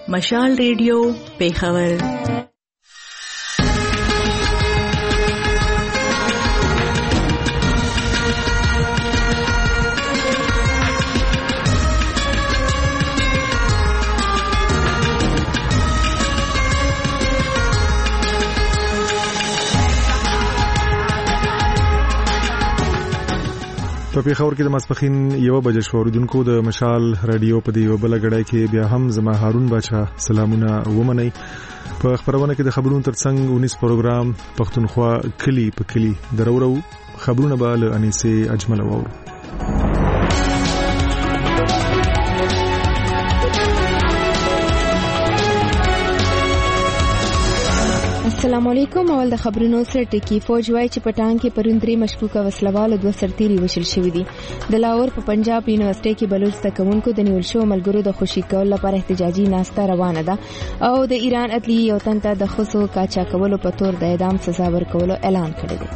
مشال ریډیو پیښور. په پیښور کې د ماسپخین 1 بجې شو. اوریدونکو د مشال رادیو په دی وبله غړای کې بیا هم زما هارون بچا سلامونه ومنئ. په خبرونه کې د خبرونو ترڅنګ 19 پروګرام پښتونخوا کلی په کلی درورو خبرونه به له انیسه اجمل وورو. السلام علیکم. اول د خبرونو سره ټکی. فوج وايي چې پټان کې پروندري مشکوکه وسلوال 2 سرتيري وشل شوې دي. د لاهور په پنجاب یونیورسيټي کې بلوچ تکونکو د نیول شو ملګرو د خوشي کول لپاره احتجاجي ناسته روانه ده او د ایران عدلیه یو تن ته د خصو کاچا کولو په تور د اعدام سزا ورکولو اعلان کړی دی.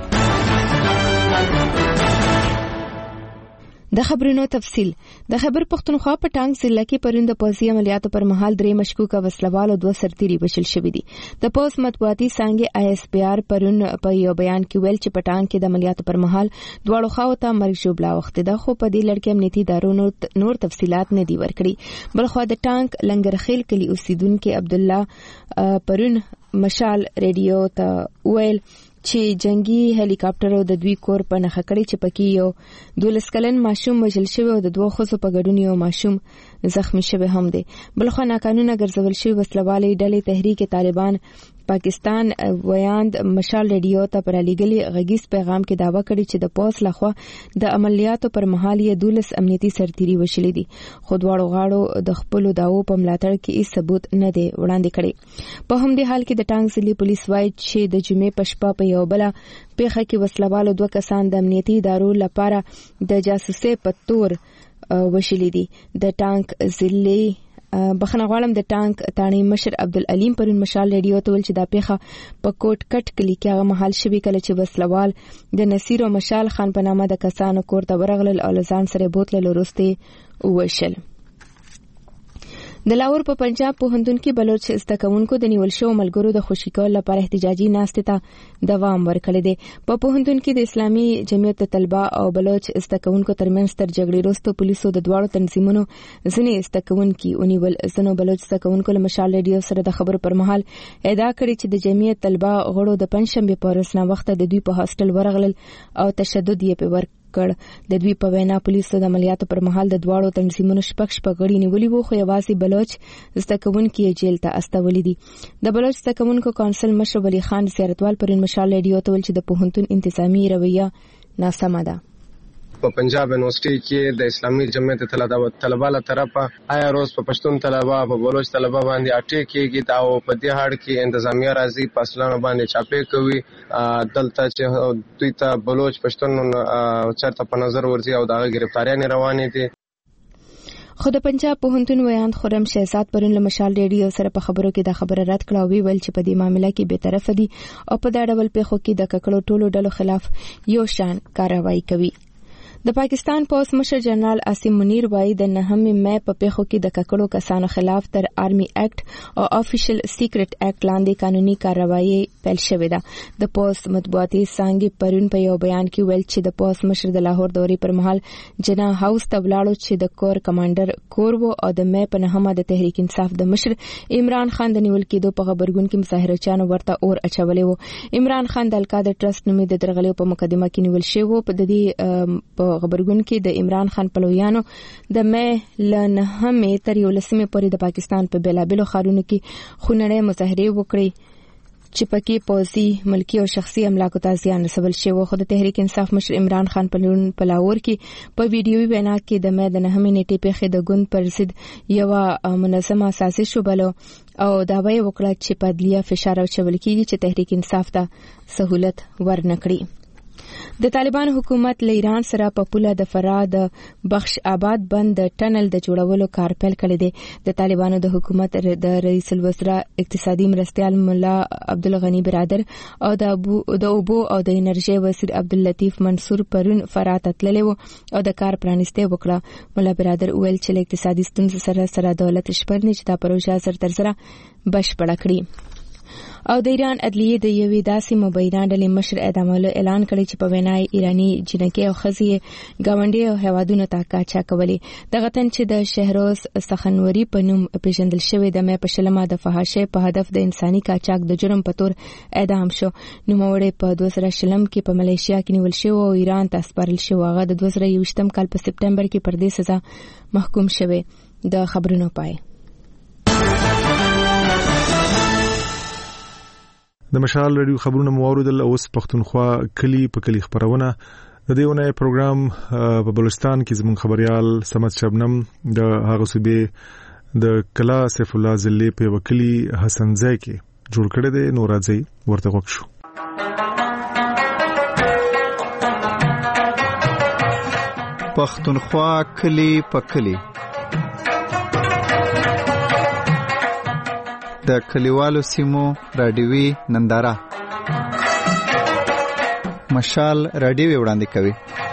د خبرونو تفصیل. د خیبر پختونخوا په ټانګ ضلع کې پرون د پوځي عملیاتو پر مهال 3 مشکوکه وسلوال او 2 سرتيري وشل شوې دي. د پوز مطبوعاتي څنګه ISPR پرون په یو بیان کې ویل چې په ټانګ کې د عملیاتو پر مهال دواړو خواو ته مرګ جوړه وخت ده، خو په دې لړ کې امنیتي ادارو نور تفصيلات نه دي ورکړي. بلخو د ټانګ لنګرخیل کلی اوسیدونکو عبد الله پرون مشال ریډیو ته ویل چې جنگي هلیکاپټر د دوی کور په نخښه کړی چې پکې یو 12 کلن ماشوم وژل شوی او د 2 خزو په ګډون یو ماشوم زخمی شوی هم دی. بلخو ناقانونه ګرځول شوی وسلوالې ډلې تحریک طالبان پاکستان ویاند مشال ریډیو ته پر لګلي غږیز پیغام کې داوا کړی چې د پوس لخوا د عملیاتو پر مهال یې 12 امنیتي سرتيري وشلې دي، خو دواړو غاړو د خپل داوو په ملاتړ کې هیڅ ثبوت نه دی وړاندې کړی. په همدې حال کې د ټانګ ضلع پولیس وايي چې د جمعې په شپه په یو بل پیښه کې وسلوالو 2 کسان د امنیتي ادارو لپاره د جاسوسي په تور وشلې دي. د ټانګ ضلع بخنه غوالم د ټانک تانی مشر عبدالعلیم پرون مشال ریډیو ته ول چې دا پیښه په کوټ کټ کلی کې هغه محل شوی کله چې وسلوال د نصیر او مشال خان په نامه د کسانو کور ته ورغلل او لزان سره بوتل لورسته وشل. د لاهور په پنجاب په هندون کې بلوچ استکونکو د نیول شو ملګرو د خوشي کول لپاره احتجاجي ناسته ته دوام ورکړی دی. په هندون کې د اسلامي جمعیت طلبه او بلوچ استکونکو ترمنځ تر جګړې وروسته پولیسو د دواړو تنظیمونو ځینې استکونکو ونیول. زنو بلوچ استکونکو له مشال ریډیو سره د خبرو پر مهال ادعا کړې چې د جمعیت طلبه غړو د پنځشنبه په ورځ نه وخت د دوی په هاستل ورغلل او تشدد یې په ور د دوی په وینا پولیسو د عملیاتو پر مهال د دواړو تنظیمونو شپږ غړي نیولي وو، خو یوازې بلوچ زدکونکو یې جیل ته استولې دي. د بلوچ زدکونکو کونسل مشر ولی خان زیارتوال پرون مشال ریډیو ته ول چې د پوهنتون انتظامی رویه ناسمه ده. په پنجاب یونیورسيټي کې د اسلامي جمعیت طلبه له طرفه آیا روز په پښتون طلبه په بلوچ طلبه باندې اټیک کېږي او په دې هړ کې انتظامیه راځي په اصلانو باندې چاپې کوي دلته چې دوی ته بلوچ پښتون چرته په نظر ورځي او دغه گرفتاریان روانې دي. خو د پنجاب پوهنتون ویاند خرم شهزاد پرون له مشال ریډیو سره په خبرو کې د خبره رد کړه او ویل چې په دې معاملې کې به طرف دي او په دا ډول پیښو کې د ککړو ټولو ډلو خلاف یو شان کاروایی کوي. د پاکستان پولیس مشر جنرال عاصم منیر وايي د 9 مې په پیښو کې د ککړو کسانو خلاف تر آرمي ایکټ او افیشل سیکریټ ایکټ لاندې قانوني کارروایي پیل شوې ده. د پولیس مطبوعاتي څنګه پرون په یو بیان کې ویل چې د پولیس مشر د لاهور دورې پر مهال جنا هاوس ته ولاړو چې د کور کمانډر کور وو او د مې په 9 د تحریک انصاف د مشر عمران خان د نیول کېدو په خبرګون کې مظاهرچیانو ورته اور اچولې وو. عمران خان د القاعده ټرست نومې د درغلې په مقدمه کې نیول شوی په دې خبرګون کې د عمران خان پلویانو د مې ل 9 تر 11 پورې د پاکستان په بلابلو خارونو کې خونړې مظاهره وکړي چې پکې پوځي ملکی او شخصي املاکو ته زیان رسول شوی. خو د تحریک انصاف مشر عمران خان په لاهور کې په ویډیوي وینا کې د مې د 9 نیټې پیښې د ګوند پر ضد یو منظمه سازش وبلو او داوی وکړه چې په عدلیه فشار او چول کېږي چې تحریک انصاف ته سہولت ورنکړي. د طالبان حکومت له ایران سره په پوله د فراه د بخش آباد بند ټنل د جوړولو کار پیل کړی دی. د طالبانو د حکومت د رئیس الوزرا اقتصادي مرستیال مولا عبدالغنی برادر او د اوبو او د انرژي وزیر عبداللطیف منصور پرون فراه ته تللی و او د کار پرانیسته وکړه. مولا برادر ویل چې اقتصادي ستونزې سره دولت شپږ چې دا پروژه تر سره بشپړه کړي. او د ایران عدلیه د یوې داسې مبینه ډلې مشر اعدامولو اعلان کړی چې په وینای ایرانی جنکې او خزي گاونډي او هوادونو ته کاچا کولی. دغه تن چې د شهروز سخنوري په نوم پیژندل شوی د مې په شلمه د فحاشۍ په هدف د انساني کاچاک د جرم په تور اعدام شو. نوموړی په 2000 کې په ملیشیا کې نیول شو او ایران ته سپارل شو. هغه د 2021 کال په سپټمبر کې پر دې سزا محکوم شوی. د خبرونو پای. د مشال رادیو خبرونه موریدل اوس پښتونخوا کلی په کلی خبرونه د دیونه پروګرام په بلوچستان کې زموږ خبريال سمت شبنم د هغه صوبې د کلا سیف الله زلی په وکیلی حسن زای کې جوړ کړی دی. نو راځي ورته وښو. پښتونخوا کلی په کلی د کلیوالو سیمو رادیوي ننداره مشال رادیوي وړاندې کوي.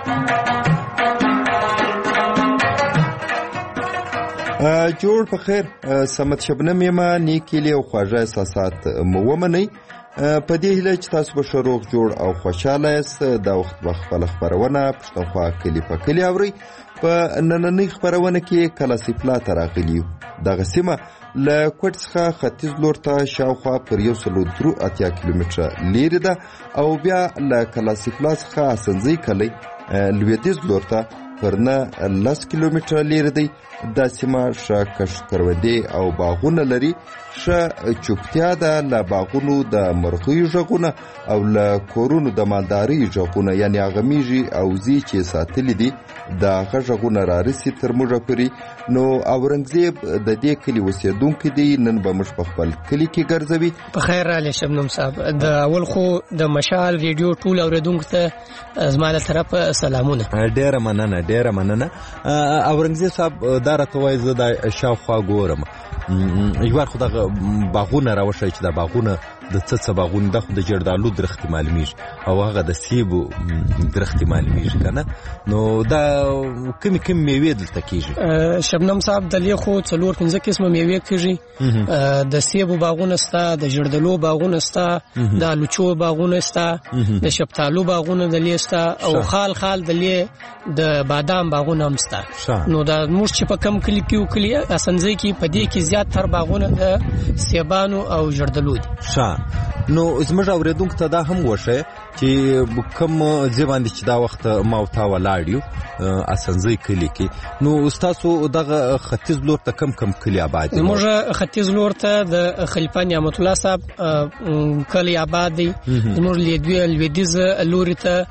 جوړ په خیر سمت شبنم یما نیکلی او خواږه احساسات مو ومني په دې هیله چې تاسو به شروع جوړ او خوشاله یاست. دا وخت خپل خبرونه پښتونخوا کلی په کلی اوري. په نننۍ خبرونه کې کلا سیپلا تراغلیو دغه سیمه له کوټ څخه ختیځ لور ته شاوخوا پر 183 کیلومتره لري ده او بیا له کلا سیپلا څخه اسنځي کلی لویدیځ لور ته پر 10 کیلومتره لري دی. دا سیمه شاکش کروندې او باغونه لري. ش چوپتیا ده له باغونو د مرغۍ ژغونه او له کورونو د مالداري ژغونه یعنی اغمیږي او زی چې ساتلې دي دا غژغونه رارسي تر موږ پوری. نو اورنګزیب د دې کلی اوسیدونکو دی. نن به موږ په خپل کلی کې ګرځوي. په خیر را شبنم صاحب. د اول خو د مشال ریډیو ټول اوریدونکو ته زماله طرف سلامونه. ډیره مننه اورنګزیب صاحب. دا راته وایي زه د شاوخوا ګورم یوار خو دغه باغونه راوښی چې دا باغونه د څه باغونه د خو د جردالو درخت معلومیږي او هغه د سیبو درخت معلومیږي کنه. نو دا کمی میوې دلته کیږي شبنم صاحب. دلې خو 4-5 قسمه میوې کیږي. د سیبو باغونه ستا، د جردالو باغونه ستا، د لوچو باغونه ستا، د شپتالو باغونه دلې ستا او خال دلې د بادام باغونه هم ستا. نو دا موږ چې په کم کلی کې کلی اسنځي کې په دې کې زیات تر باغونه د سیبانو او جردالو دي. نو زموږ اوریدونکو ته دا هم وښه چې کوم ځوان دي چې دا وخت ما او تا ولاړیو اسنځي کلی کې. نو تاسو دغه ختیځ لور ته کم کلی آباد دي؟ زموږ ختیځ لور ته د خلیفه نعمت الله صاحب کلی آباد دي. زموږ لویدیز لوري ته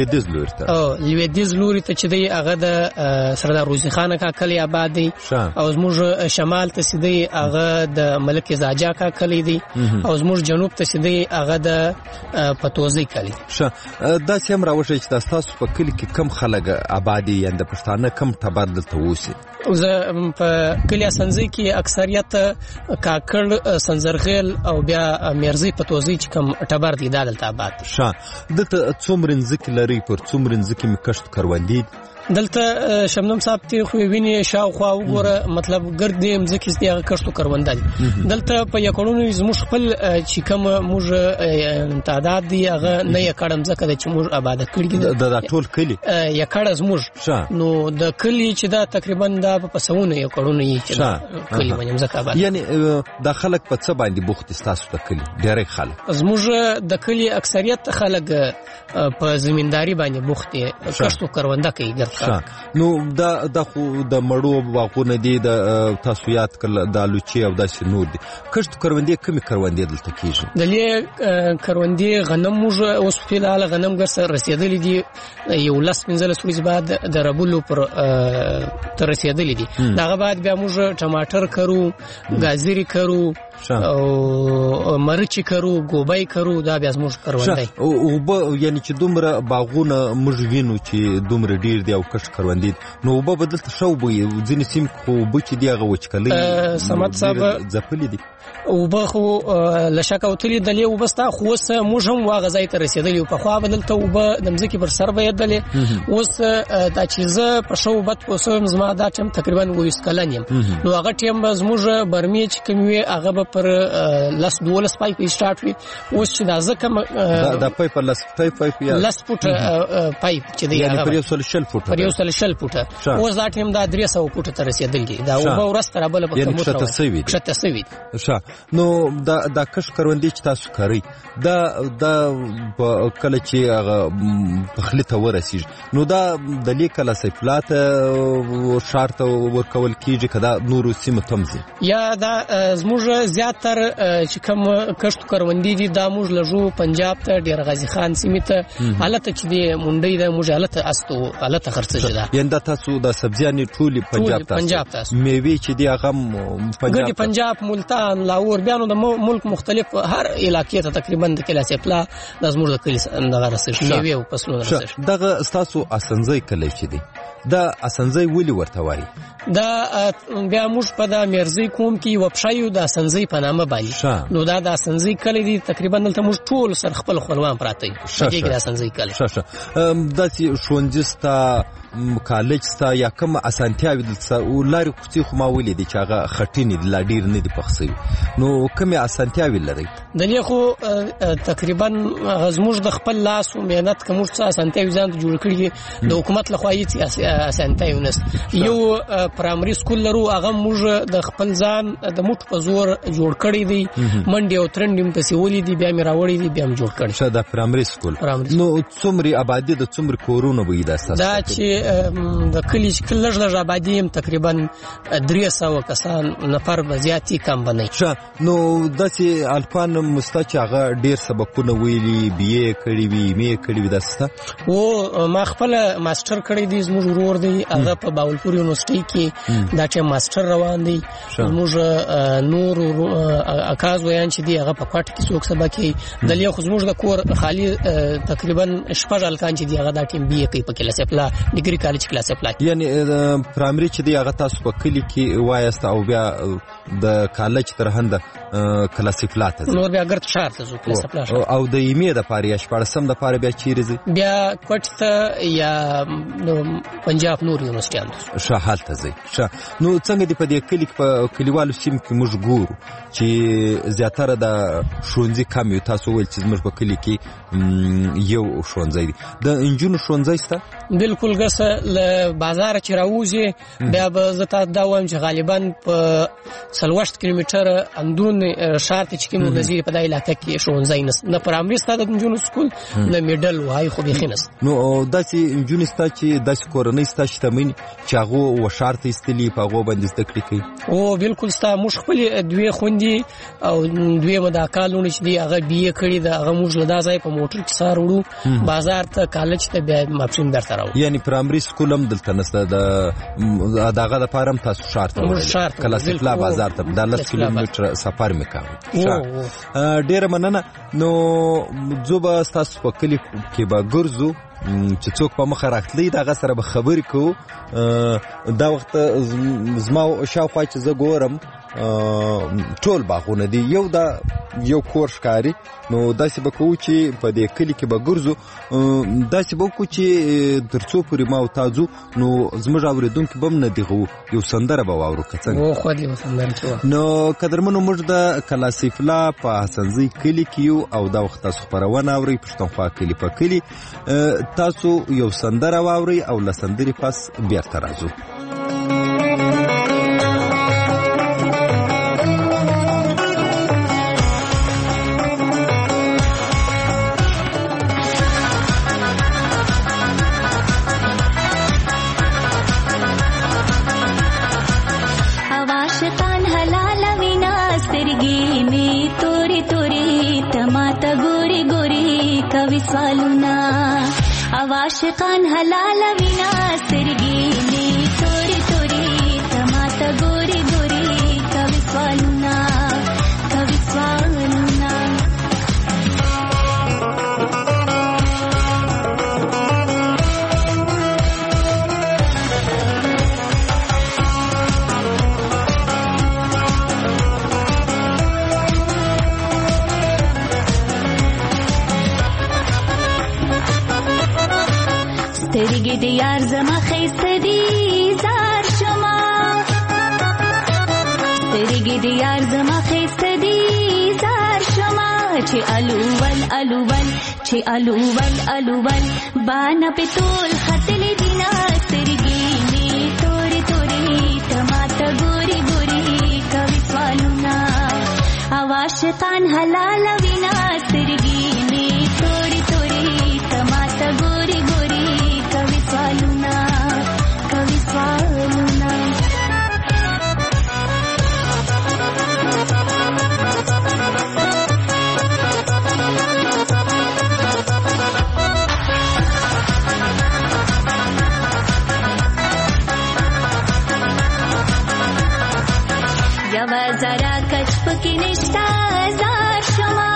لویدیز لوري ته چې دی هغه د سردار روزي خان کا کلی آباد دي. او زموږ شمال ته چې دی هغه د ملک زاجا کا کلی دي. او زموږ جنوب ته چې دی هغه د پتوزي کلی. دا چې هم راوښی چې تاسو په کلی کې کم خلک آبادي یا د پښتانه کم ټبر دلته اوسي؟ زه په کلی اسنځي کې اکثریت کاکړ، سنځرغیل او بیا میرزي پتوزي چې کم ټبر دي دلته آباد. دلته څومره ځکه لري پر څومره ځکه می کشت کروندې دلته شبنم صاحب ته خو ویني شاوخوا وګوره مطلب ګردې مځکې دي هغه کښتو کروندل. دلته په یکړونو زموږ خپل چې کوم موږ تعداد دی هغه نه یکړم ځکه چې موږ آباد کړی دي د ټول کلی یکړه زموږ. نو د کلی چې دا تقریبا د پسونه یکړونو یې چې کلی باندې ځکه آباد. یعنی د خلک په څه باندې بوخت تاسو د کلی ډېر خلک؟ زموږ د کلی اکثریت خلک په زمینداری باندې بوخت دي، کښتو کرونده کوي. نو دا خو د مړو باغونه دي د تاسو یاد کړل د لوچي او د شنور دي. کښت کروندې کمی کروندې دلته کیږي؟ دلې کروندې غنم موږ اوس په حال غنم ګر رسیدلې دي 15 ورځې بعد د ربولو پر تر رسیدلې دي. دغه بعد بیا موږ ټماټر کرو، گازری کرو، او مرچ کرو ګوبای کرو دا بیا زموږ کروندې او یعنی چې دومره باغونه موږ وینو چې دومره ډیر دی او کښ کروندې نو وب بدلته شو به ځینې سیم خو بچ دی هغه وچکلې سمات صاحب ځپلې دي او بخو لشک او تلی دلی وبستا خو اوس موږ هم واغ ځای ته رسیدلی په خوا بدلته وب د مزکی پر سر به دلی اوس دا چیزه په شو بد پوسوم زما دا ټیم تقریبا 20 کلن یم نو هغه ټیم زموږ برمی چې کومي هغه پر لاس دولس پایپ سٹارټ وي اوس چې دا زکه دا پایپ لاس فوټ پایپ چې دی یعنی پر یو سل شل فوټه اوس دا ټیم دا 300 فوټه ته رسیدلی دا او ورسته را بل په موټر شته سوي نو دا کښ کروندې چې تاسو کوي دا کله چې هغه پخلی ته ورسیږي نو دا د لیکل سیفلات شرط ورکول کیږي کدا نورو سیمه تمزي یا دا زموږ زیاتر چې کوم کښ کروندې دي دا موږ لجو پنجاب ته ډیر غازی خان سیمه ته حالت چې دی مونډي د موږ حالت استو حالت خرڅه ده ینده تاسو د سبزیانې ټولي پنجاب تاسو میوه چې دی هغه پنجاب ملتان لاور بیانو د ملک مختلف هر علاقې ته تقریبا د کلاس پلا د زموږ د کلیس دغه رسېږي میوه او فصلونه رسېږي دغه تاسو اسنځي کلی چې دی دا اسنځي ولي ورته وایي دا بیا موږ په د مرزي کوم کې وبشایو د اسنځي په نامه باندې نو دا د اسنځي کلی دی تقریبا دلته موږ ټول سر خپل خپلوان پراته یو چې د اسنځي کلی دا چې شونجستا کالج ستا یا کوم اسانتیاوي دلته ولاري کوڅې خو ما ولې دي چې هغه خټینې لا ډیر نه دي پخسوي نو کومه اسانتیاوي لري دلته خو تقریبا زموږ د خپل لاس او مهنت کوم څه اسانتیاوي ځان جوړ کړی د حکومت لخوا یې اسانتیاوي نس یو پرایمري سکول لرو هغه موږ د خپل ځان د موټ په زور جوړ کړی دی منډي او ترندیم په سیولې دی بیا مې راوړی دی بیا مې جوړ کړی دا پرایمري سکول نو څومره آبادی د څومره کورونه وي دا اساس دا چې د کلیج کلج د آبادی تقریبا 300 کسان نفر بزیاتی کم بنئ نو د چې الفان مستچ هغه ډیر سبقونه ویلي بي کړی وی می کړی وی داسته او ما خپل ماستر کړی دی زموږ ورور دی هغه په باولپور یونیورسيټي کې دا چې ماستر روان دی زموږ نور اکاز ویان چې دی هغه په کوټ کې څوک سبق کوي دلته خو زموږ د کور خالی تقریبا شپږ الکان چې دی هغه دا ټیم بي کوي په کلاس اپلا ډیګري کالج کلاس اپلا یعنی پرایمري چې دی هغه تاسو په کلی کې وایست او بیا د کالج تر هند کلاس اپلا ته نور بیا ګرځ شارته زو کلاس اپلا او د ایمه د پاره شپږم د پاره بیا چیرې بیا کوټ ته یا پنجاب نور یونیورسيټي شاحال ته ځي نو څنګه دی په دې کلی په کلیوالو سیم کې موږ ګورو چې زیاتره د شونځي کم یو تاسو ول چې موږ په کلی کې یو شونځي دی د انجونو شونځي ستا بالکل ګسه له بازار چې راوځي بیا به زته دا وایم چې غالبا په 60 کیلومتر اندون شارت چې کوم نظیر په دای علاقې کې شونځي نه پر امر ستاد د انجونو سکول نه میډل وای خو به خینس نو داسې انجونو ستا چې داسې کورنۍ ستا شتمن چې هغه و شرط استلی په هغه باندې ذکر کوي او بالکل ستا مش خپل دوی خوندي او دوی مدا کالونه چې دی هغه بي کړی دا هغه موږ لدا ځای په موټر کې سار وړو بازار ته کالج ته بیا ماپشین درته راو یعنی پرایمري سکول هم دلته نسته دغه د پارم تاسو شرط کلاس پلا بازار ته د 10 کیلومتر سفر میکاو ډیر مننه نو زوبا تاسو په کلی کې به ګرځو چې څوک په مخ راخلی دا غسر به خبر کو دا وخت زما شاوخوا چې زه ګورم ټول باغونه دي یو کور ښکاری نو داسې به کوو چې په دې کلی کې به ګرځو داسې به کوو چې ترڅو پورې ما او تاسو نو زموږ اوریدونکو به نه دیغو یو سندره به واورو کڅنګ او خو دې سندره نو قدرمنو موږ د کلاسیفلا په حسنزي کلی کې او دا وخت تاسو خبرونه اوري پښتونخوا کلی په کلی تاسو یو سندره واوري او لسندري پاس بیرته راځو आशिकान हलाल विना सिरगीली तोरी तोरी तमाता गोरी गोरी कवि स्वालुना سترګې د یار زما ښایسته دي زار شما سترګې د یار زما ښایسته دي زار شما چې الوول الوول چې الوول الوول بانا په ټول ختلې دي نا سترګې مې تورې تورې تماته ګوري ګوري کوي سوالونه او عاشقان حلال وینا سترګې مې تورې تورې تماته ګوري ګوري کوي سوالونه کوي سوالونه یوا زرا کچ پکې نشتا زار شما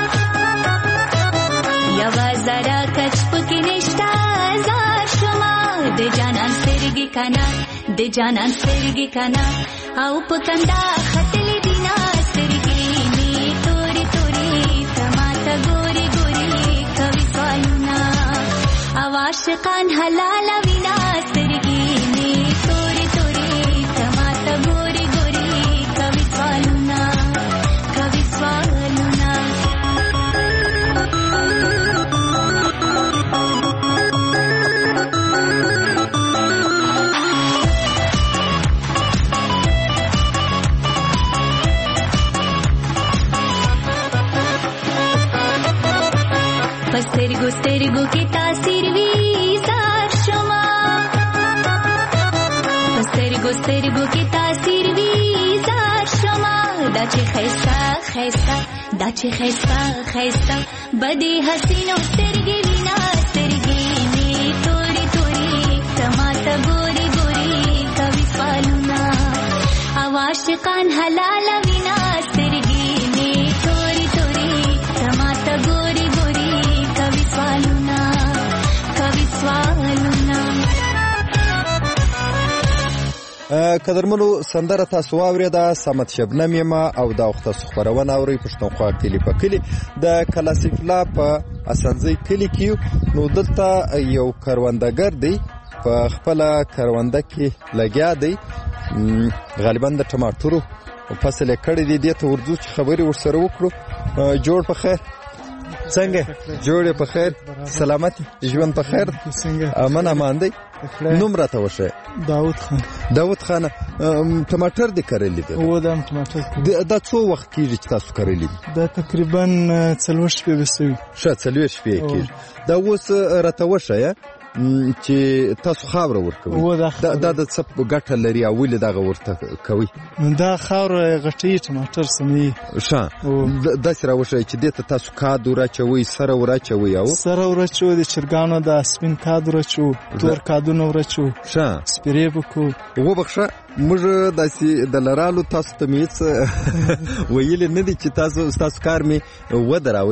یوا زرا کچ پکې نشتا زار شما د جانان سترګې کنا د جانان سترګې کنا او پکندا خطلې دینا سترګې می تورې تورې تماته ګوري ګوري کوي سوالونه او عاشقان حلال وینا سترګې می تورې تورې تماته ګوري ګوري کوي سوالونه کوي سوالونه سترګو سترګو کې تاثیر وی زار شما سترګو سترګو کې تاثیر وی زار شما دا چې خیستا خیستا دا چې خیستا خیستا بدی حسینو سترګې وینا سترګې می تورې تورې تماته ګوري ګوري کوي سوالونه او عاشقان حلال وینا سترګې می تورې تورې تماته ګوري ګوري کوي سوالونه کوي سوالونه قدرمنو سندره تاسو واورېده سمت شبنم یمه او دا وخت تاسو خپرونه اورئ پښتونخوا کلي په کلي د کلاسیفلا په اسانځي کلي کې نو دلته یو کروندګر دی په خپل کرونده کې لګیا دی غالبا د ټماټرو فصل کړی دی دته ورځو چې خبري ورسره وکړو جوړ په خیر څنګه جوړ په خیر سلامت ژوند په خیر څنګه امن امان دی نوم راته وشه داوود خان ټماټر دې کړلې دي و دا ټماټر دا څو وخت کېږي چې تاسو کړلې دا تقریبا 40 شپې وسوي شه 40 شپې کېږي دا اوس راته وشه چې تاسو خاور ورکوي دا د څه ګټه لري او ولې دغه ورته کوي دا خاور غټي ټماټر سمي شه دا سره وشه چې دته تاسو کادو راچوي سره ورچوي او سره ورچوي د چرګانو د سپین کادو راچو تور کادو نو ورچو شه سپری بکو و بخښه موږ داسې د لرالو تاسو ته میڅ ویل نه دي چې تاسو کار می ودراوي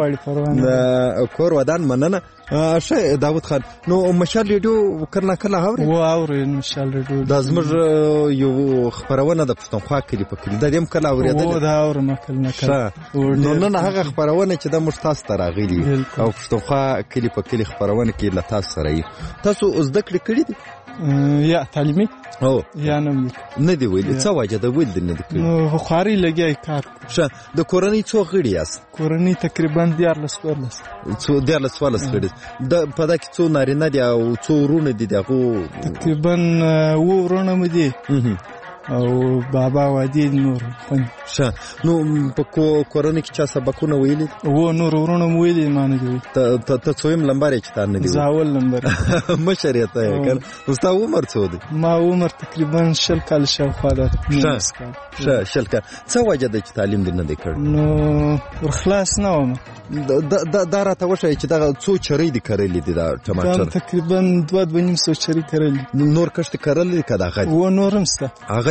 لږ کور ودان مننه شه داوود خان نو مشال ریډیو کله کله اوري و اوري مشال ریډیو د زمر یو خبرونه د پښتونخوا کلی په کلی د دې کله اوریدل و دا اورم کله نو نه هغه خبرونه چې د مشتاس تراغلي او پښتونخوا کلی په کلی خبرونه کې ل تاسو سره تاسو زده کړی دي یا تعلیمي او یا نه دی ویل څه وجه د ویل نه دی نو خاري لګي کار شه د کورنۍ څو غړي یاست کورنۍ تقریبا 14 څو 14 غړي د پدا کې څو نارینه دي او څو ورونه دي دغه تقریبا و ورونه مې دي او بابا وادي نور شه نو په کورنۍ کې چا سبقونه ویلي و نور ورونه ویلي مانه دي ته څویم لمبر چې تا نه دی زاول لمبر مشریته کړ اوستا عمر څو دی ما عمر تقریبا 10 کال شاوخوا ده شه 10 کال څه وجه د تعلیم دې نه دی کړ نو ورخلاص نه وم دا راته وشي چې دا څو چری دي کړلې دي دا ټماټر تقریبا 2.5 چری کړلې نور کښت کړلې کدا غد و نورم سته هغه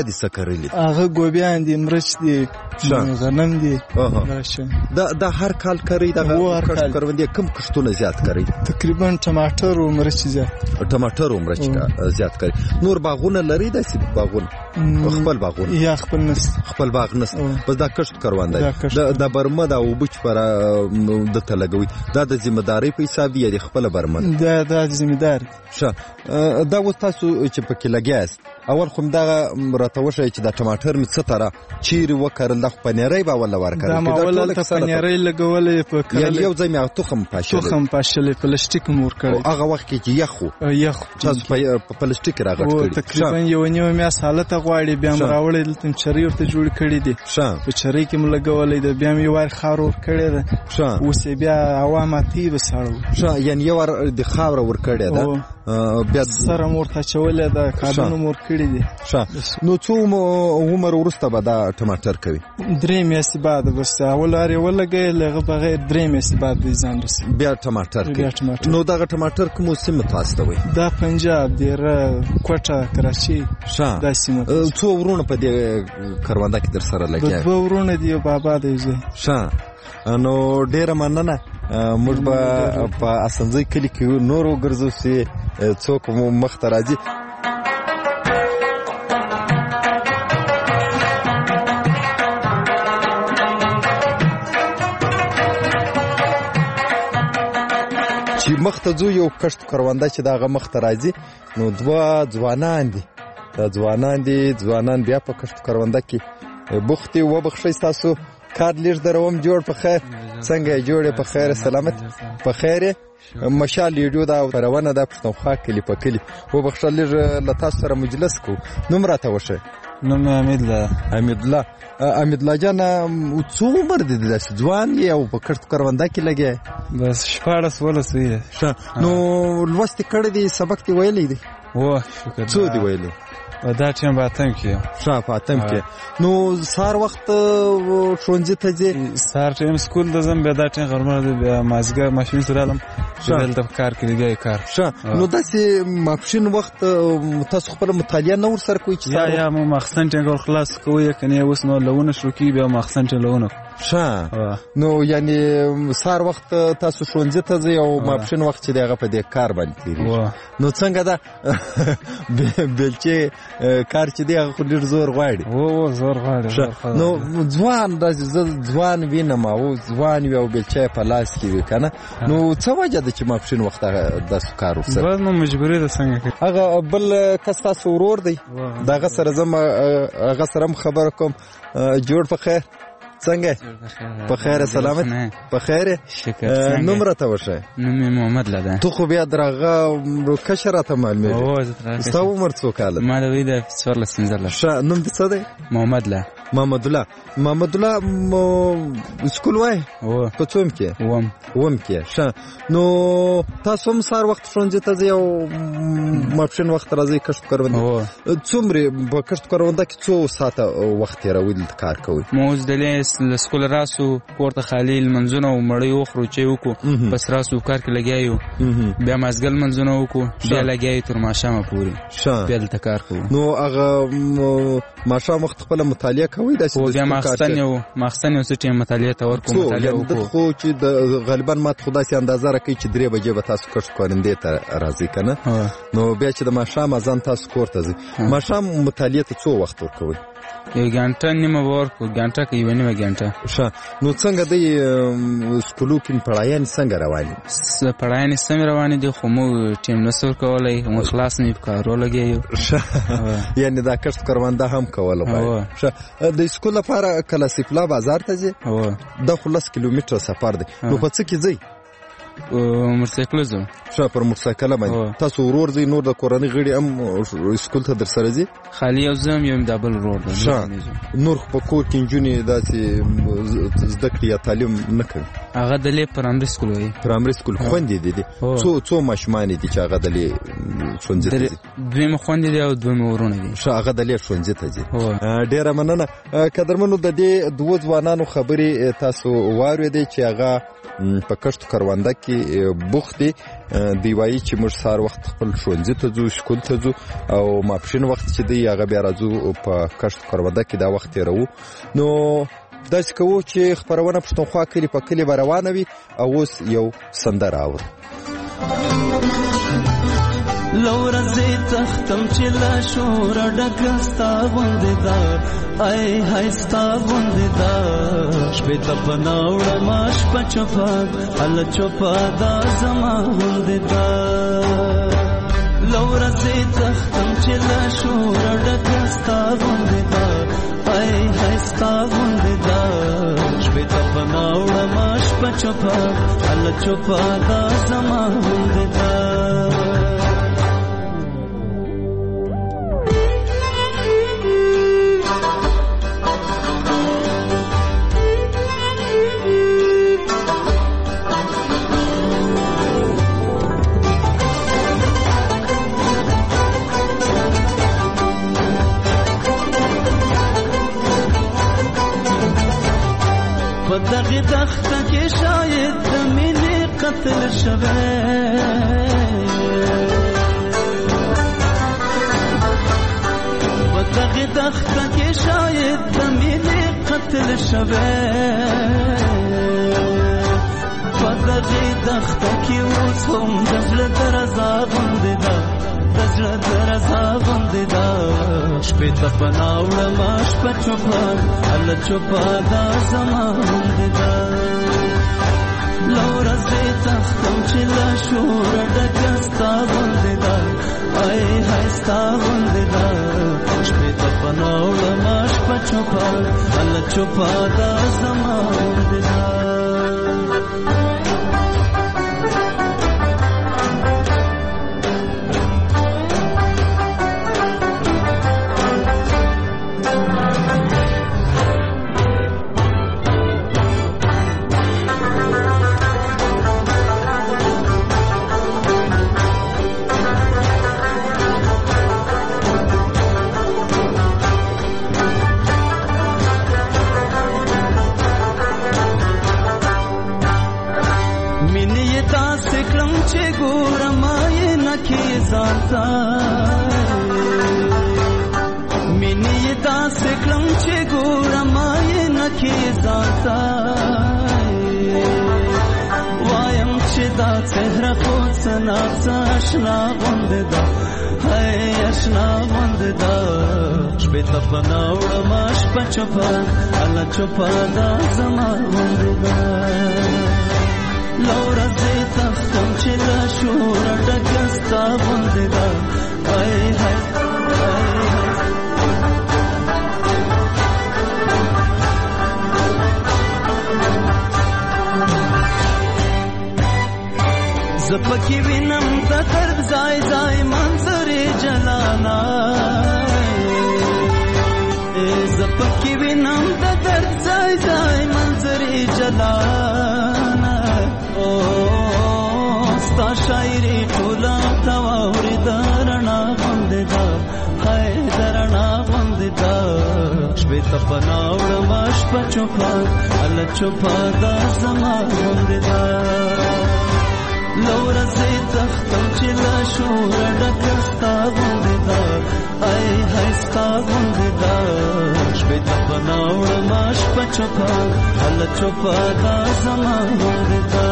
دي څه کرلي هغه ګوبیان دي مرچ دي غنم دي دا هر کال کوي دا کښت کروندې کوم کښتونه زیات کوي تقریبا ټماټر او مرچ زیات کوي نور باغونه لري داسې باغونه خپل باغونه یا خپل باغ نست بس دا کښت کروندې دا برمه دا وبچ پر د تلګوي دا د ذمہ داری په حساب دی د خپل برمه دا ذمہ دار دا و تاسو چې پکې لګیاست اول خو دا راته وشي چې دا ټماټر می څه تر چیرې وکړل د پنیرې با ولا ورکړل دا اول ته پنیرې لګولې په کړل یو ځای می تخم پاشلې پلاستیک مور کړ هغه وخت کې یخ تاسو په پلاستیک راغټ کړی تقریبا یو نیو میاس حالت غواړي بیا راوړل تم چری ورته جوړ کړی دي په چری کې م لګولې د بیا می ور خارور کړی ده اوس بیا عوامتي وساړو یعنی یو ور د خاور ور کړی ده بیا سره مورته چولې ده کارونه مور کړی دي نو څو عمر ورسته به دا ټماټر کوي 3 میاشتې بعد بس اول لري ولګي لغه بغیر 3 میاشتې بعد د ځان رسي بیا ټماټر کوي نو دا ټماټر کوم سیمه تاسو ته وي دا پنجاب دی کوټه کراچي دا سیمه څو ورونه په دې کارواندا کې در سره لګي دوه ورونه دی بابا دی نو ډیره مننه موږ به په اسنځي کلی کې نور وګرځو سي څوک مخ ته راځي چې مخ ته ځو یو کښت کارواندا چې دا مخ ته راځي نو دوه ځوانان دي دا ځوانان بیا په کښت کارواندا کې بوختي و بخښي تاسو کار لږ دروم جوړ په خیر څنګه جوړه په خیر سلامت په خیر مشال یډو دا پرونه دا پښتونخوا کلی په کلی و بخښل لږ ل تاسو سره مجلس کو نوم راته وشه نوم حمید الله جان څو عمر دي د ځوان یو په کښت کارواندا کې لګي بس 14 ولسوي نو لوست کړه دي سبق دی ویلې دي شکر څو دی ویلې دا ټیم باتم کې فاتم کې نو سار وخت شونځي ته ځي سار ټیم سکول د زم به دا ټیم غرمه د مازګه ماشین سره علم دلته کار کوي دی کار نو داسې ماپشین وخت تاسو خپل مطالعه نور سره کوي چې یا مو مخسن ټینګ خلاص کوی کني اوس نو لونه شو کی به مخسن ټینګ لونه نو یعنی سار وخت تاسو شونځي ته ځي او ماپشین وخت چې دغه په دې کار باندې تیری نو څنګه دا بلچې کار چې دی هغه ډیر زور غواړي زور غواړي نو ځوان وینم او ځوان یو بلچې په لاس کې وکنه نو څه وجه د چې ماپشین وخت د کار وسره بس نو مجبورې ده څنګه هغه بل کس تاسو ورور دی دغه سره زم هغه سره خبر کوم جوړ په خیر څنګه په خیر سلامت په خیر شکر نوم راته وشه نوم محمد لده تو خو بیا درغه کشراته معلومه ستاسو عمر څو کال ما د وی د 14 نوم څه دی محمد الله سکول وای په څوم کې وم کې نو تاسو هم سار وخت شونځي ته ځي او ماپشین وخت راځي کښت کارواندا څومره په کښت کارواندا کې څو ساعته وخت راوړل کار کوي موږ د سکول راسو پورته خالی منځونه او مړی وخرو چې وکړو بس راسو کار کې لګیایو بیا مازګل منځونه وکړو بیا لګیایو تر ماښام پورې بیا د کار کوو نو هغه ماښام وخت خپل مطالعه کوي د بیا ماخستن یو څه ټیم مطالعه ته ورکوم مطالعه وکړو خو چې د غالبا مات خدای سي اندازه راکړي چې 3 بجې به تاسو کښت کارندې ته راځي کنه نو بیا چې د ماښام اذان تاسو کور ته ځي ماښام مطالعه ته څو وخت ورکوي یو غنټه نیمه ورکو غنټه کې یو نیمه غنټه نو څنګه د سکولو کې پړایان څنګه رواني پړایان سم رواني دي خو مو ټیم نسور کولای مو خلاص نه کارو لګیو یعنی دا کښت کارواندا هم کوله وای د سکول لپاره کله سپلا بازار ته ځي د 15 کیلومتر سفر دی نو په څه کې ځي موټرسایکل زو پر موټرسایکل باندې تاسو ورور زی نور د کورنۍ غړي هم سکول ته در سره زی خالی یو زم یم دبل ورور نور په کور کې جونې داسې زده کړې یا تعلیم نه کوي هغه د لې پرایمري سکول وي پرایمري سکول خوندې دي څو ماشومان دي چې هغه د لې ښوونځي ته ځي دوی خوندې دي او دوی ورونه دي هغه د لې ښوونځي ته ځي ډیره مننه قدرمنو د دې دوه ځوانانو خبرې تاسو واورېدې چې هغه په کښت کرونده کې بوخت دي. دی وایي چې موږ سهار وخت خپل ښوونځي ته ځو، سکول ته ځو او ماپښین وخت چې دی هغه بیا راځو په کښت کرونده کې دا وخت تېروو. نو داسې کوو چې خپرونه پښتونخوا کلي په کلي به روانه وي. او اوس یو سندره اورو. لورځې تختم چې لا شور ډکه ستا غوندې ده، ای های ستا غوندې ده. شپې ته پناه وړم شپه چوپه هله چوپه دا زما غوندې ده. لورځې تختم چې لا شور ډکه ستا غوندې ده، ای های ستا غوندې ده. شپې ته پناه وړم شپه چوپه هله چوپه دا زما غوندې ده. په دغه دښته کې شاید د مینې قتل شوی، په دغه دښته کې شاید د مینې قتل شوی. په دغه دښته کې اوس هم د زړه درزا غوندې ده، د زړه درزا غوندې ده. شپې ته پناه وړم شپه چوپه هله چوپه دا زما غوندې ده. لورځې تختم چې له شوره ډکه ستا غوندې ده، ای های ستا غوندې ده. شپې ته پناه وړم شپه چوپه هله چوپه دا زما غوندې ده. مینې داسې کړم چې ګورم یې نکې ځانته، وایم چې دا څهره خو څه ناڅه اشنا غوندې ده، هی اشنا غوندې ده. شپې ته پناه وړم شپه چوپه هله چوپه دا زما غوندې ده. لورځې تختم چې له شوره ډکه ستا غوندې ده، ای های زه پکې وینم د درد ځای ځای منظرې جلانا، زه پکې وینم د درد ځای ځای منظرې جلانا. ستا شاعري ټوله ته واورېده رڼا غوندې ده، هی د رڼا غوندې ده. شپې ته پناه وړم شپه چوپه هله چوپه دا زما غوندې ده. لورځې تختم چې له شوره ډکه ستا غوندې ده، ای های ستا غوندې ده. شپې ته پناه وړم شپه چوپه هله چوپه دا زما غوندې ده.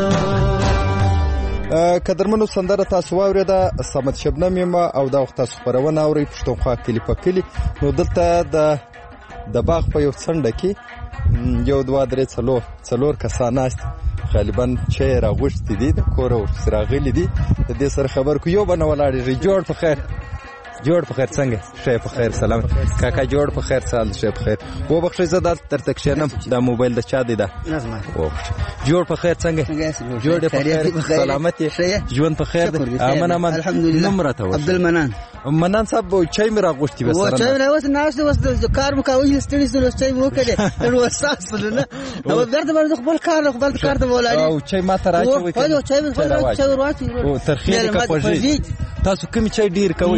قدرمنو سندره تاسو واورېده، صمد شبنم یم او دا وخت تاسو خپرونه اورئ پښتونخوا کلي په کلي. نو دلته د باغ په یو څنډه کې یو دوه درې څلور کسان ناست، غالبا چې راغوښتي دي د کور او راغلي دي. د دې سره خبر کو یو بنه ولاړېږي. جوړ په خیر، جوړ په خیر، څنګه شې په خیر؟ سلام کاکا، جوړ په خیر، سال شې په خیر. و بخښه زه د تر تکشنم دا موبایل د چا دی دا؟ جوړ په خیر، څنګه جوړ په خیر؟ سلامت یې؟ ژوند په خیر دی؟ امن امن الحمدلله. نمبر ته عبدالمنان منان صاحب چای می راغوښتي بس سره چای راوس ناشته وس کار مکاوي ستړي سره چای مو کړي نو وساسل نه او درته باندې خپل کار ته ولادي او چای ما ته راځي او چای ورواچي او ترخیص کا پوجي تاسو کوم چای ډیر کوي؟ مور تور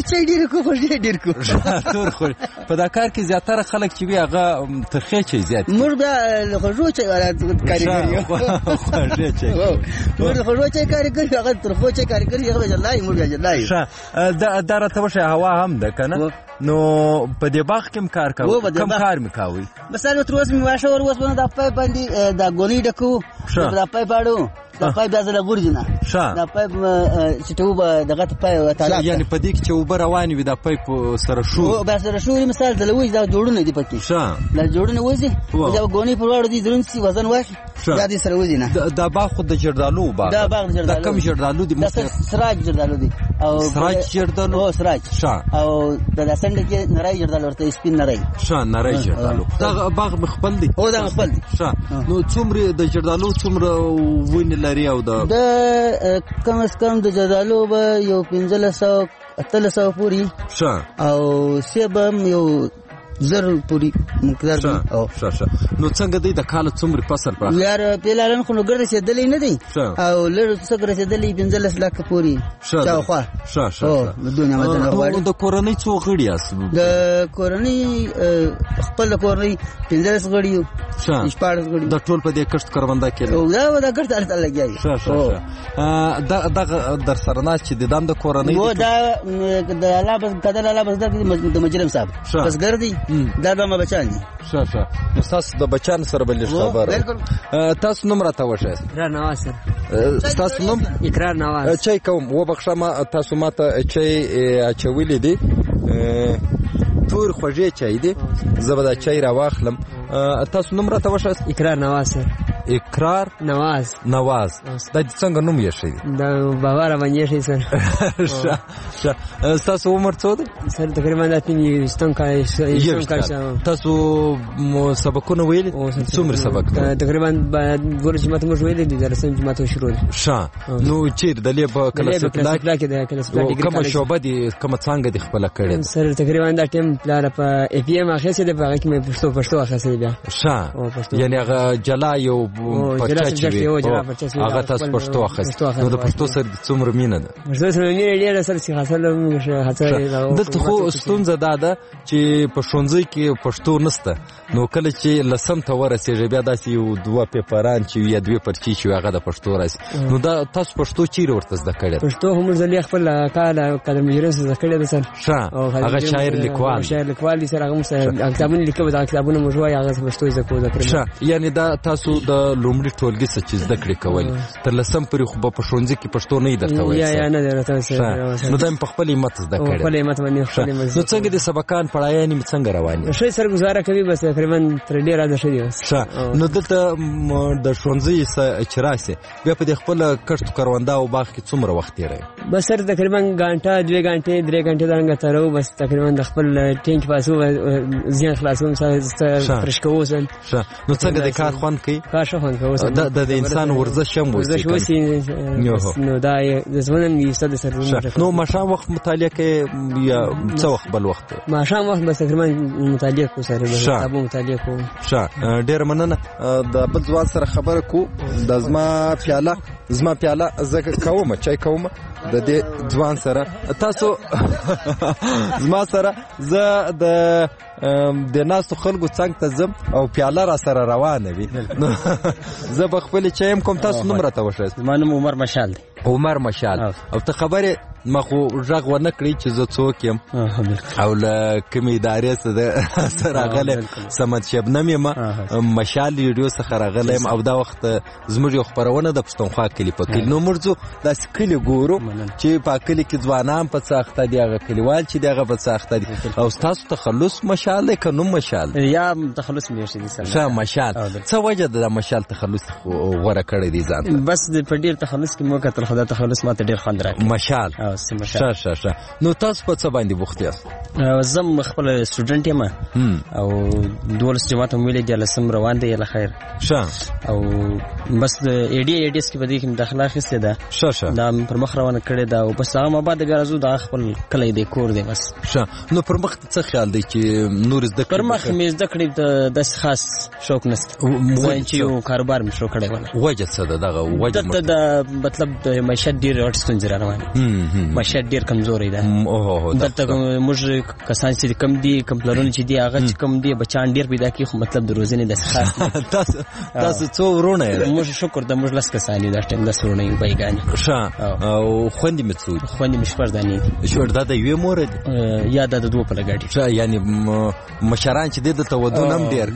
چای ډیر کو خوږی ډیر کو تور خو په دا کار کې زیاتره خلک چې وی هغه ترخه چي زیات مور بیا خوږو چای کاریګر یو خوږی چای مور خوږو چای کاریګر هغه ترخو چای کاریګر هغه جلای مور جلای دا راته وشه هوا هم ده کنه نو په دې باغ کې کار کوي کم کار مکاوي مثلا تر اوسه واشه ور اوس باندې د پای باندې د غونی ډکو د پای باړو د پای بیا زله ګورځنه د پای چټو دغه پای تعالی یعنی په دې کې چې وبر روان وي د پای سره شو او به سره شو مثال د لوي دا جوړونه دي پکې دا جوړونه وځي دا غونی پر وړو دي درن سي وزن واخلي دا دې سره وځي نه دا باغ خود د جردالو باغ دا باغ د کم جردالو دي سراج جردالو دي او سراج جردالو او سراج او د لسند کې نړۍ جردالو ورته سپین نړۍ نړۍ جردالو دا باغ مخبل دي او دا مخبل دي نو څومره د جردالو څومره ونی لري او د کم از کم د جردالو به یو 1500 پوری او سیبم یو زر پوری مقدار او نو څنګه دی د کال څومره فصل پر یار پیلارن خو نګر رسیدلې نه دی او لږ څه رسیدلې 15 لک پوری شاوخوا او دنیا مدن غواړي د کورنۍ څو غړي اس د کورنۍ خپل کورنۍ 15 غړي شپږ غړي د ټول په دې کښت کاروندا کې او دا کښت ارته لګي دا در سره نه چې د دام د کورنۍ و دا د الله بس قدر الله بس د مجرم صاحب بس ګرځي دا د ما بچان دي تاسو د بچان سره بل خبر تاسو نوم راته وښه اقرار نواز تاسو نوم اقرار نواز چای کوم و بخښه ما تاسو ماته چای اچولې دي تور خوږی چای دي زبدا چای را واخلم تاسو نوم راته وښه اقرار نواز اقرار نواز دا څنګه نوم یې شي دا باور باندې شي سر تاسو عمر څو دی سر تقریبا د 3 کال تاسو سبقونه ویل څومره سبق تقریبا ګورج ماته مو ویل دي درسم جماعت شروع نو چیر د لیب کلاس کې د کلاس کوم شوبه دي کوم څنګه د خپل کړي سر تقریبا دا ټیم پلان په ای پی ام اخیسه د باغ کې مې پښتو اخیسه بیا یعنی هغه جلا یو پچاچي هغه تاسو پښتو اخیسته نو د پښتو سره څومره مینه ده پښتو سره مینه ډیره سره چې حاصل دلته خو ستونزه ده چې په ښوونځي کې پښتو نشته نو کله چې لسم ته ورسېږي بیا داسې یو دوه پیپران چې یا دوه پرچی چې هغه د پښتو راځي نو دا تاسو پښتو چیرې ورته زده کړې پښتو هم ځلې خپل کال قدر مجرم زده کړې ده سر هغه شاعر لیکوال دي سره هغه کتابونه لیکو دا کتابونه مو جوړه هغه پښتو زده کوو یعنی دا تاسو د لومړي ټولګي څخه چې زده کړې کول تر لسم پورې خو په ښوونځي کې پښتو نه درته وایي یا نه درته نو دا په خپل همت زده کړې خپل همت باندې نو څنګه د سبقان پړایانې څنګه روانې شي سر گزاره کوي بس تقریبا تر ډیره ده شي نو دلته د ښوونځي چې راسي بیا په خپل کښت کروندا او باغ کې څومره وخت یې بس سر تقریبا غانټه 2 غانټه 3 غانټه دغه ترو بس تقریبا د خپل ټینک پاسو زیان خلاصوم فرشکو وسل نو څنګه د کار خوان کوي کار خوان کوي د انسان ورزش هم وسی نو دا زمونږ یستد سر نو ماشام وخت مطالعه کې یا څو وخت بل وخت ماشام وخت بس تقریبا مطالعه کو سره کتابو مطالعه کو ډیر مننه د بل ځوان سره خبره کو د زما پیاله زکه کوم چای کوم د دې ځوان سره تاسو زما سره زه د ناسو خلکو څنګه ته زم او پیاله را سره روانه وي زه به خپل چایم کوم تاسو نوم راته وښایئ زما نوم عمر مشال دی عمر مشال او ته خبره ما خو غږ ونه کړی چې زه څوک یم او له کومې ادارې سره راغلی سمد شبنم یم مشال ریډیو څخه راغلی یم او دا وخت زموږ یو خپرونه د پښتونخوا کلي په کلي نو موږ ځو داسې کلي ګورو چې په کلي کې ځوانان په څه اخته دي هغه کلیوال چې دي هغه په څه اخته دي او ستاسو تخلص مشال دی که نوم مشال یا تخلص مې شي ښه مشال څه وجه د مشال تخلص غوره کړی دی ځان بس په ډېر تخلص کې مو کتل خدای تخلص ماته ډېر خوند راکړ مشال شه نو تاسو په څه باندې بوخت یاست زم خپل سټوډنټ یم او 12 جماعت هم ویلې د لسم روان دی له خیر شه او بس د ایډیس کې بده کې داخله اخیسته ده شه دا پر مخ روانه کړې ده او بس هغه مباد غرضو د خپل کلی دی کور دی بس شه نو پر مخ څه خیال دی چې نور زده پر مخ مې زده کړې د خاص شوق نست زين چې یو کاروبار مې شروع کړی وله وجه څه ده دغه وجه د مطلب د معیشت ډیر ورستون روان معیشت ډیر کمزوري ده. دلته موږ کسان چې کم دي کمپلرونه چې دي هغه چې کم دي بچان ډیر پیدا کی خو مطلب د روزنې د خاص تاسو څو ورونه موږ شکر د موږ لاس کسان دي دا ټیم د سرونه بیګانی او خوندې مڅو خوندې مشپر دانی شور دا د یو مور یا د دوه په لګاډي یعنی مشران چې د تودون هم ډیر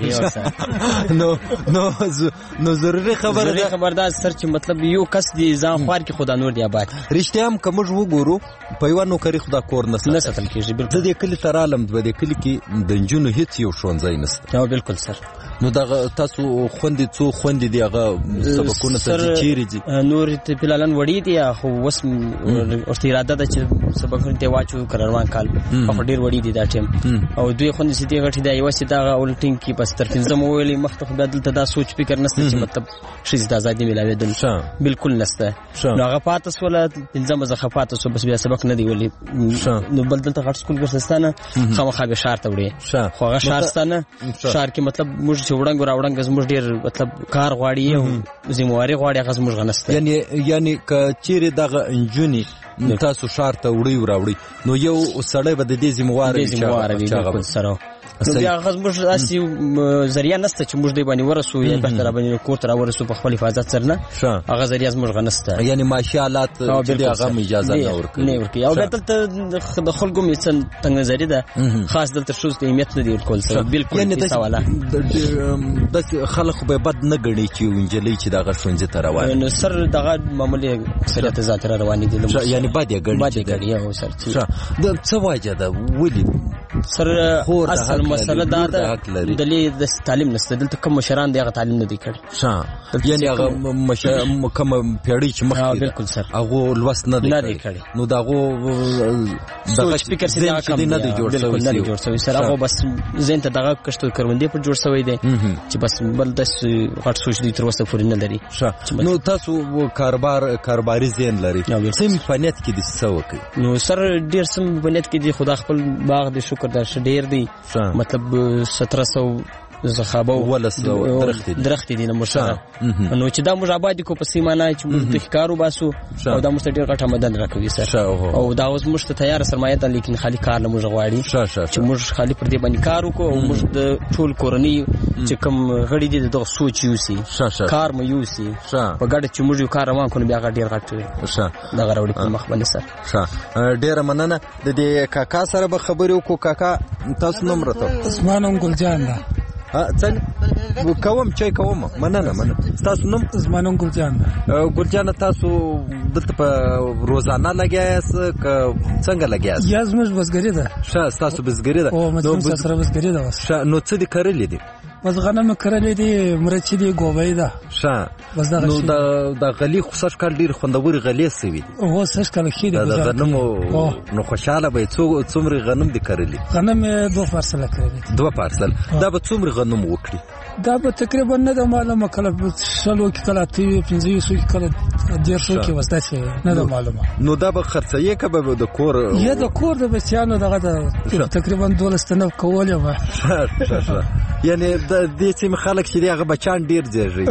نو ضروري خبردار سر چې مطلب یو کس دی ځان خوار کې خدا نور دی آباد رښتیا هم کوم وګورو په یو نوکری خدا کور نه ساتل کیږي. بالکل د کلی تر عالم د کلی کې د جنونو هیڅ یو ښوونځی نشته. بالکل سر. نو دا تاسو خوندې څو خوندې دی هغه سبقونه ته چیرې دي نور ته پلان وړي دي خو وس ورته اراده ده چې سبقونه ته واچو کروان کال په ډیر وړي دي دا ټیم او دوی خوندې سي دي غټي دا یو سي دا اولټینګ کې بس تر پنځم ویلې مخته بدل ته دا سوچ فکر نشته چې مطلب شي د ازادي ملاوي دل بالکل نشته. نو هغه پاتې سول پنځم زخه پاتې سو بس بیا سبق نه دی ولې نو بدل ته غټ سکول ګرځستانه خامخا به شار ته وړي خو هغه شارستانه شار کې مطلب موږ وړنګ راوړنګ زموږ ډیر مطلب کار غواړي او ذمہواری غواړي هغه زموږ غنسته. یعنی ک چیرې دغه انجونی تاسو شار ته وړي نو یو سړی به د دې ذمہواری بالکل سره نو بیا هغه موږ داسې ذریعہ نشته چې موږ دی باندې ورسو یا به تر باندې کور ته ورسو په خپل حفاظت سره نه هغه ذریعہ موږ غنسته. یعنی ماشاءالله چې هغه اجازه نه ورکړي او دلته د خلکو میڅن څنګه نظر ده خاص دلته شوز ته اهمیت نه دی ورکول سره بالکل سواله د خلک به بد نه غړي چې انجلې چې دغه شونځه تر روان نو سر دغه معمولی اکثریت ذات روان دي یعنی بد غړي او سر د څه واجه ده ولې سر اصل مسله دا ده د تعلیم نشته دلته کوم مشران دی هغه تعلیم نه دی کړی یعنی هغه کوم پیړۍ چې مخکې بالکل سر هغه لوس نه دی کړی نو دغه دغه سپیکر سي دا کم نه دی جوړ شوی سر هغه بس زین ته دغه کشته کروندې پر جوړ شوی دی چې بس بل د غټ سوچ دی تر وسه پورې نه لري. نو تاسو کاروباري زین لري سم فنیت کې د سوکي نو سر ډیر سم فنیت کې دی خدا خپل باغ دی شکر در ډیر دی مطلب 1700 زخابه درخت دي نو مرشد نو چې دا موږ آبادی کو په سیمانه چې موږ د ښکارو باسو او دا موږ ډیر غټه مدد راکوي سر او دا اوس موږ ته تیار سرمایه ده لیکن خالی کار نه موږ غواړي چې موږ خالی پر دې باندې کار وکړو او موږ د ټول کورنۍ چې کوم غړي دي دغه سوچ یوسي کار مو یوسي په ګډه چې موږ یو کار روان کړو بیا ډیر غټ وي دا غوړي په مخ باندې سر ډیر مننه د دې کاکا سره به خبرې وکړو. کاکا تاسو نوم راته عثمان ګلجان ده څنګه کوم چای کوم مننه تاسو نوم عثمان ګلجان تاسو دلته په روزانه لګیاست که څنګه لګیاست یا زموږ بزګری ده تاسو بزګری ده نو سره بزګری ده نو څه دي کړلې دي بس غنم کرلې دي مرچ دي ګوبې ده نو دا غلي خوشش کال ډیر خوندوري غلي سوي دي او سش کال خې دي دا غنم نو خوشاله به څومره غنم دي کړلې غنم 2 پارسل کړلې 2 پارسل دا به څومره غنم وکړي دا به تقریبا نه د معلومه کله شلو کې کله 15 کې کله 150 کې وسته شي نه د معلومه نو دا به خرڅې کبه د کور یا د کور د بچیانو دغه تقریبا 12 نه کوله و یعنی د دې چې خلک چې هغه بچان ډیر ځي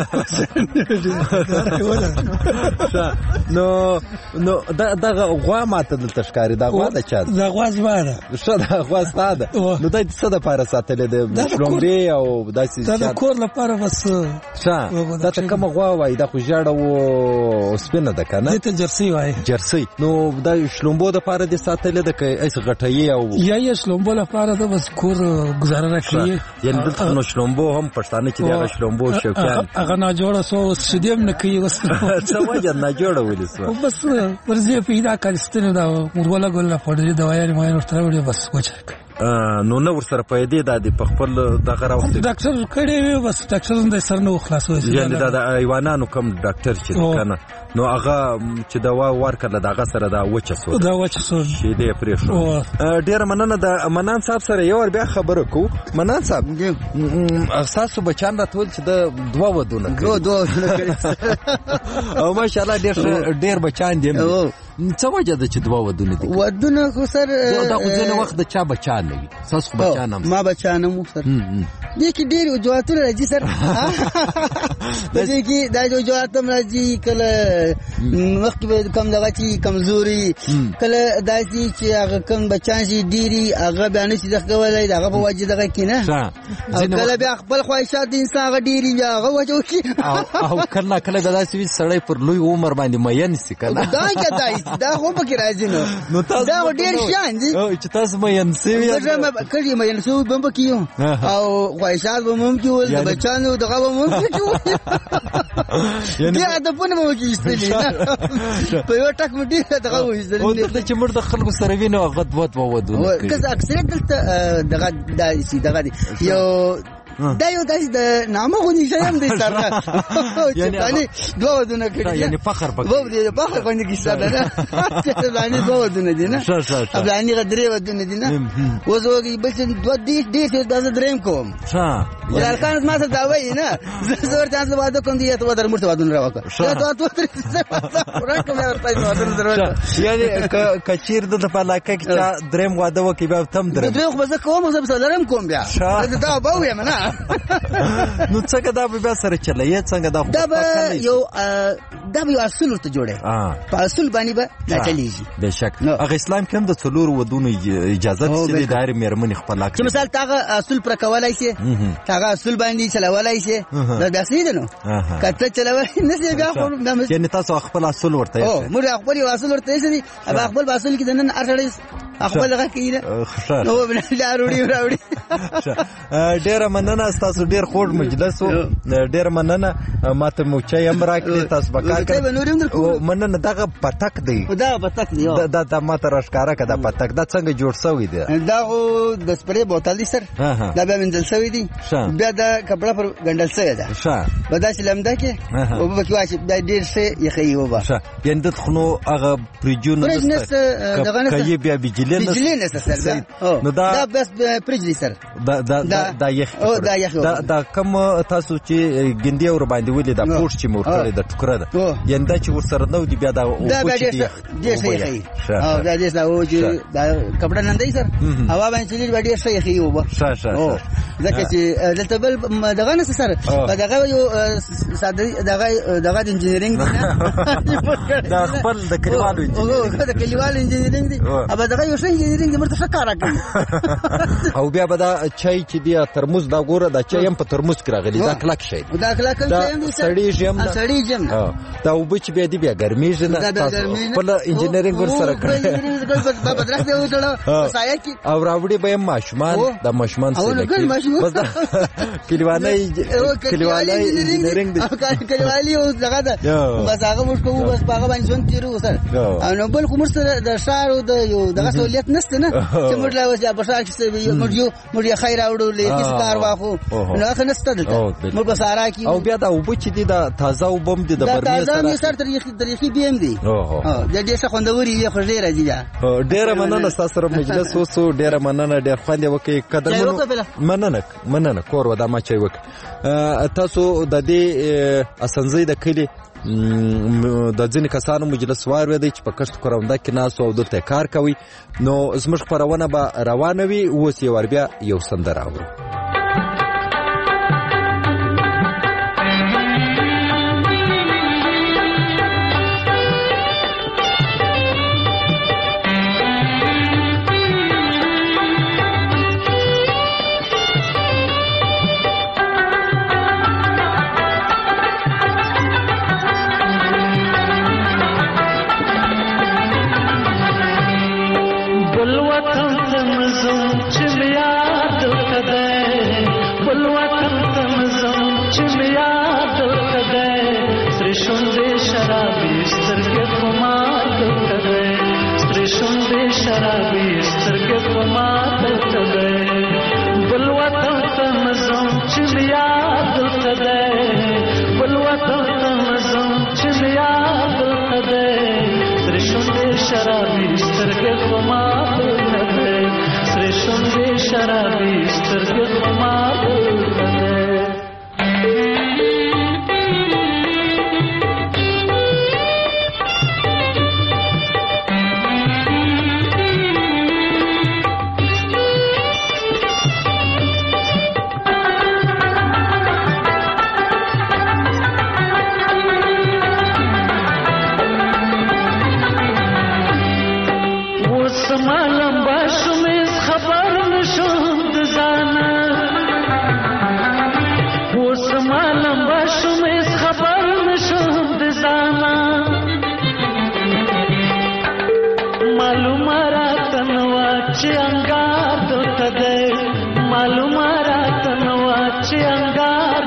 نو دا غوا ماته د تشکاری دا غوا د چا دا غوا زماره دا غوا ستاده نو د څه د پاره ساتلې د شلومبي او داسې دا کور لپاره بس دا کوم غوا وای دا خو جوړه و سپینه ده کنه دته جرسي وای جرسي نو دا شلومبو د پاره د ساتلې د ایس غټي او یا شلومبو لپاره د بس کور گزاره کوي یعنی دلته نو شلومبو هم پښتانه چې دا شلومبو شوکان هغه نه جوړه سو سدیم نه کوي وسته څه وجه نه جوړه ولسو بس ورځي پیدا کړستنه دا مرواله ګل نه پړې دا وایي مې ورته وړي بس وچه نو نو ور سره پیدا د خپل دغه راوته ډاکټر کړي بس ډاکټر د سر نو خلاصو یعنی دا ایوانانو کوم ډاکټر چې کنه نو هغه چې دوا ورکړه دغه سره دا وچسو شي دې پرې شو ډیر مننه د منان صاحب سره یو بیا خبره کو منان صاحب احساس بچان راټول چې د دوا ودونه دو او ماشاءالله ډیر بچان دي څه وجه ده چې دوه ودونه دي؟ ودونه خو سر دا خو ځینې وخت د چا بچا نه وي. تاسو خو بچا نه ما بچا نه مو سر دې کې ډېر وجوهاتونه راځي سر. دې کې دا وجوهات هم راځي کله مخکې به کم دغه چې کمزوري کله داسې چې هغه کم بچان شي ډېري هغه بیا نشي دغه کولی د هغه په وجه دغه کې نه او کله بیا خپل خواهشات د انسان هغه ډېري بیا هغه وجه وکړي او کله کله به داسې وي سړی پر لوی عمر باندې مین شي که نه دا خو پکې راځي نو دا ډېر شیان دي چې تاسو مین شوي کړي مین شوي به هم پکې یو او خواهشات به هم کې ول د بچانو دغه به هم پکې ول دې هدفونه به وکړي ایستلي په یو ټک مو ډېر دغه وایستلي او دلته چې موږ د خلکو سره وینو هغه دوه ودونه کوي که اکثریت دلته دغه دي یو دا یو داسې د نامه غوندې شی هم دی سره یعنې دوه ودونه کړي یعنې فخر پکې فخر غوندې کیسه ده نه فلاني دوه ودونه دي نه فلاني درې ودونه دي نه اوس وګورئ بل څه دوه ډېر څه دا زه درېیم کوم ولالکان ما سره دا وایي نه زه ورته هسې واده کوم دي یا ته ودر موږ ته ودونه راوکړه یعنې که چېر دلته په علاقه کې چا درېیم واده وکړي بیا تم درېیم خو به زه کوم زه به څلورم کوم بیا دا به ووایم نه نو څنګه دا به بیا سره چلایې څنګه دا به یو اصول ورته جوړی په اصول باندې به دا چلیږي بېشک هغه اسلام کې هم د څلورو ودونو اجازت شوې د هرې مېرمنې خپل حق چې مثال ته هغه اصول پوره کولی شي هغه اصول باندې چلولی شي دا بیا صحیح ده نو که ته چلولی نه شي بیا خو یعنې تاسو خپل اصول ورته ایښی موږ خپل یو اصول ورته ایښی دي هغه خپل په اصول کې د نن هر سړی خپل هغه کوي نو بیا راوړي ډېره مننه ستاسو ډېر خوږ مجلس و ډېره مننه ماته مو چای هم راکړې تاسو به کار کوئ مننه دغه پتک دی دا ماته راښکاره که دا پتک دا څنګه جوړ شوی دی دا خو د سپرې بوتل دی سر دا بیا مینځل شوی دی بیا دا کپړه پر ګنډل شوې ده به داسې لمده کې اوبه پکې واچي بیا ډېر ښه یخوي اوبه یعنې دلته خو نو هغه فریجونه که یې بیا بجلي نشته سر نو دا بس فریج دی سر دا یخ دا کوم تاسو چې ګندې ور باندې ولې دا پوښ چې مور کړی د ټوکره ده یعنې دا چې ورسره نو دی بیا دا ډېر ښه یخوي دا دې دا چې دا کپړه نندای سر هوا باندې چې ډېر ښه یخوي اوبه ځکه چې دلته بل دغه نه سر دغه یو ساده دغه د انجینرینګ دا خپل د کلیوالو انجینرینګ دی ابا دغه یو ښه انجینرینګ دی مرته ښه کار کوي او بیا به دا چای چې دی ترموز دا ګوره دا چای هم په ترموز کې راغلی دا کلک شی دی دا کلک شی دی سړیږي هم دا اوبه چې بیا دی بیا ګرمیږي نه تاسو خپل انجینرینګ ورسره کړی او راوړي به هم ماشومان دا ماشومان سره بس دا کلیوالي انجینرینګ دی کلیوالي اوس دغه ده بس هغه موږ کوو بس هغه باندې ژوند تېرو سر او نو بل خو موږ سره د ښار د یو دغه سهولیت نشته نه چې موږ لا اوس په ښار کې موږ یې خیر راوړو لیکس کار واخو نو هغه نشته دلته موږ په سارا کې او بیا دا اوبه چې دي دا تازه اوبه هم دي د برمې سره تاریخي بي ام دي دا ډېر ښه خوندوري وي خو ډېر راځي ډېره مننه ستاسو سره مجلس وسو ډېره مننه ډېر خوند یې وکړئ قدرمنو مننه کور و دا ما چای وکړ تاسو د دې اسنځۍ د کلي د ځینې کسانو مجلس واورېدی چې په کښت کرونده کې ناستو او دلته کار کوي نو زموږ خپرونه به روانه وي اوس یې ور بیا یو سندره اورو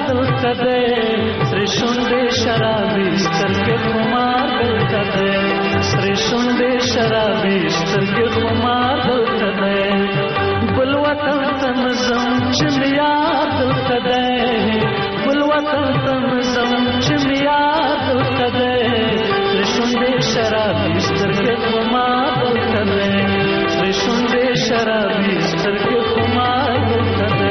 دلته دی سرې شونډې شرابي سترګې خمار دلته دی سرې شونډې شرابي سترګې خمار دلته دی بل وطن ته مزم چې مې یاد دلته دی بل وطن ته مزم چې مې یاد دلته دی سرې شونډې شرابي سترګې خمار دلته دی سرې شونډې شرابي سترګې خمار دلته دی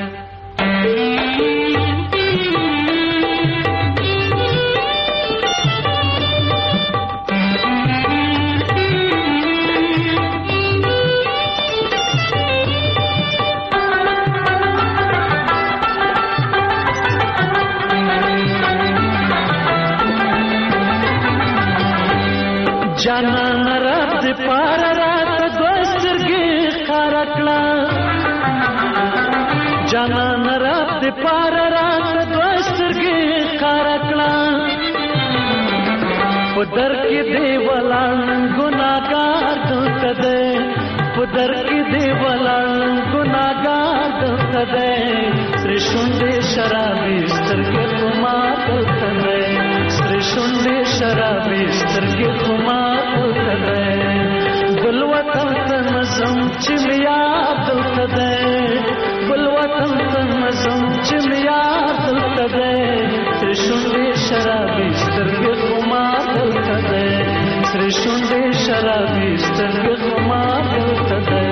جانان رب دې پار راته دوه سترګې ښکاره کړه جانان رب دې پار راته دوه سترګې ښکاره کړه په در کې دې ولاړ ګناهګار دلته دی په در کې دې ولاړ ګناهګار دلته دی سرې شونډې شرابي سترګې خمار دلته دی سرې شونډې شرابي سترګې خمار دلته دی بل وطن ته مزم چې مې یاد دلته دی بل وطن ته مزم چې مې یاد دلته دی سرې شونډې شرابي سترګې خمار دلته دی سرې شونډې شرابي سترګې خمار دلته دی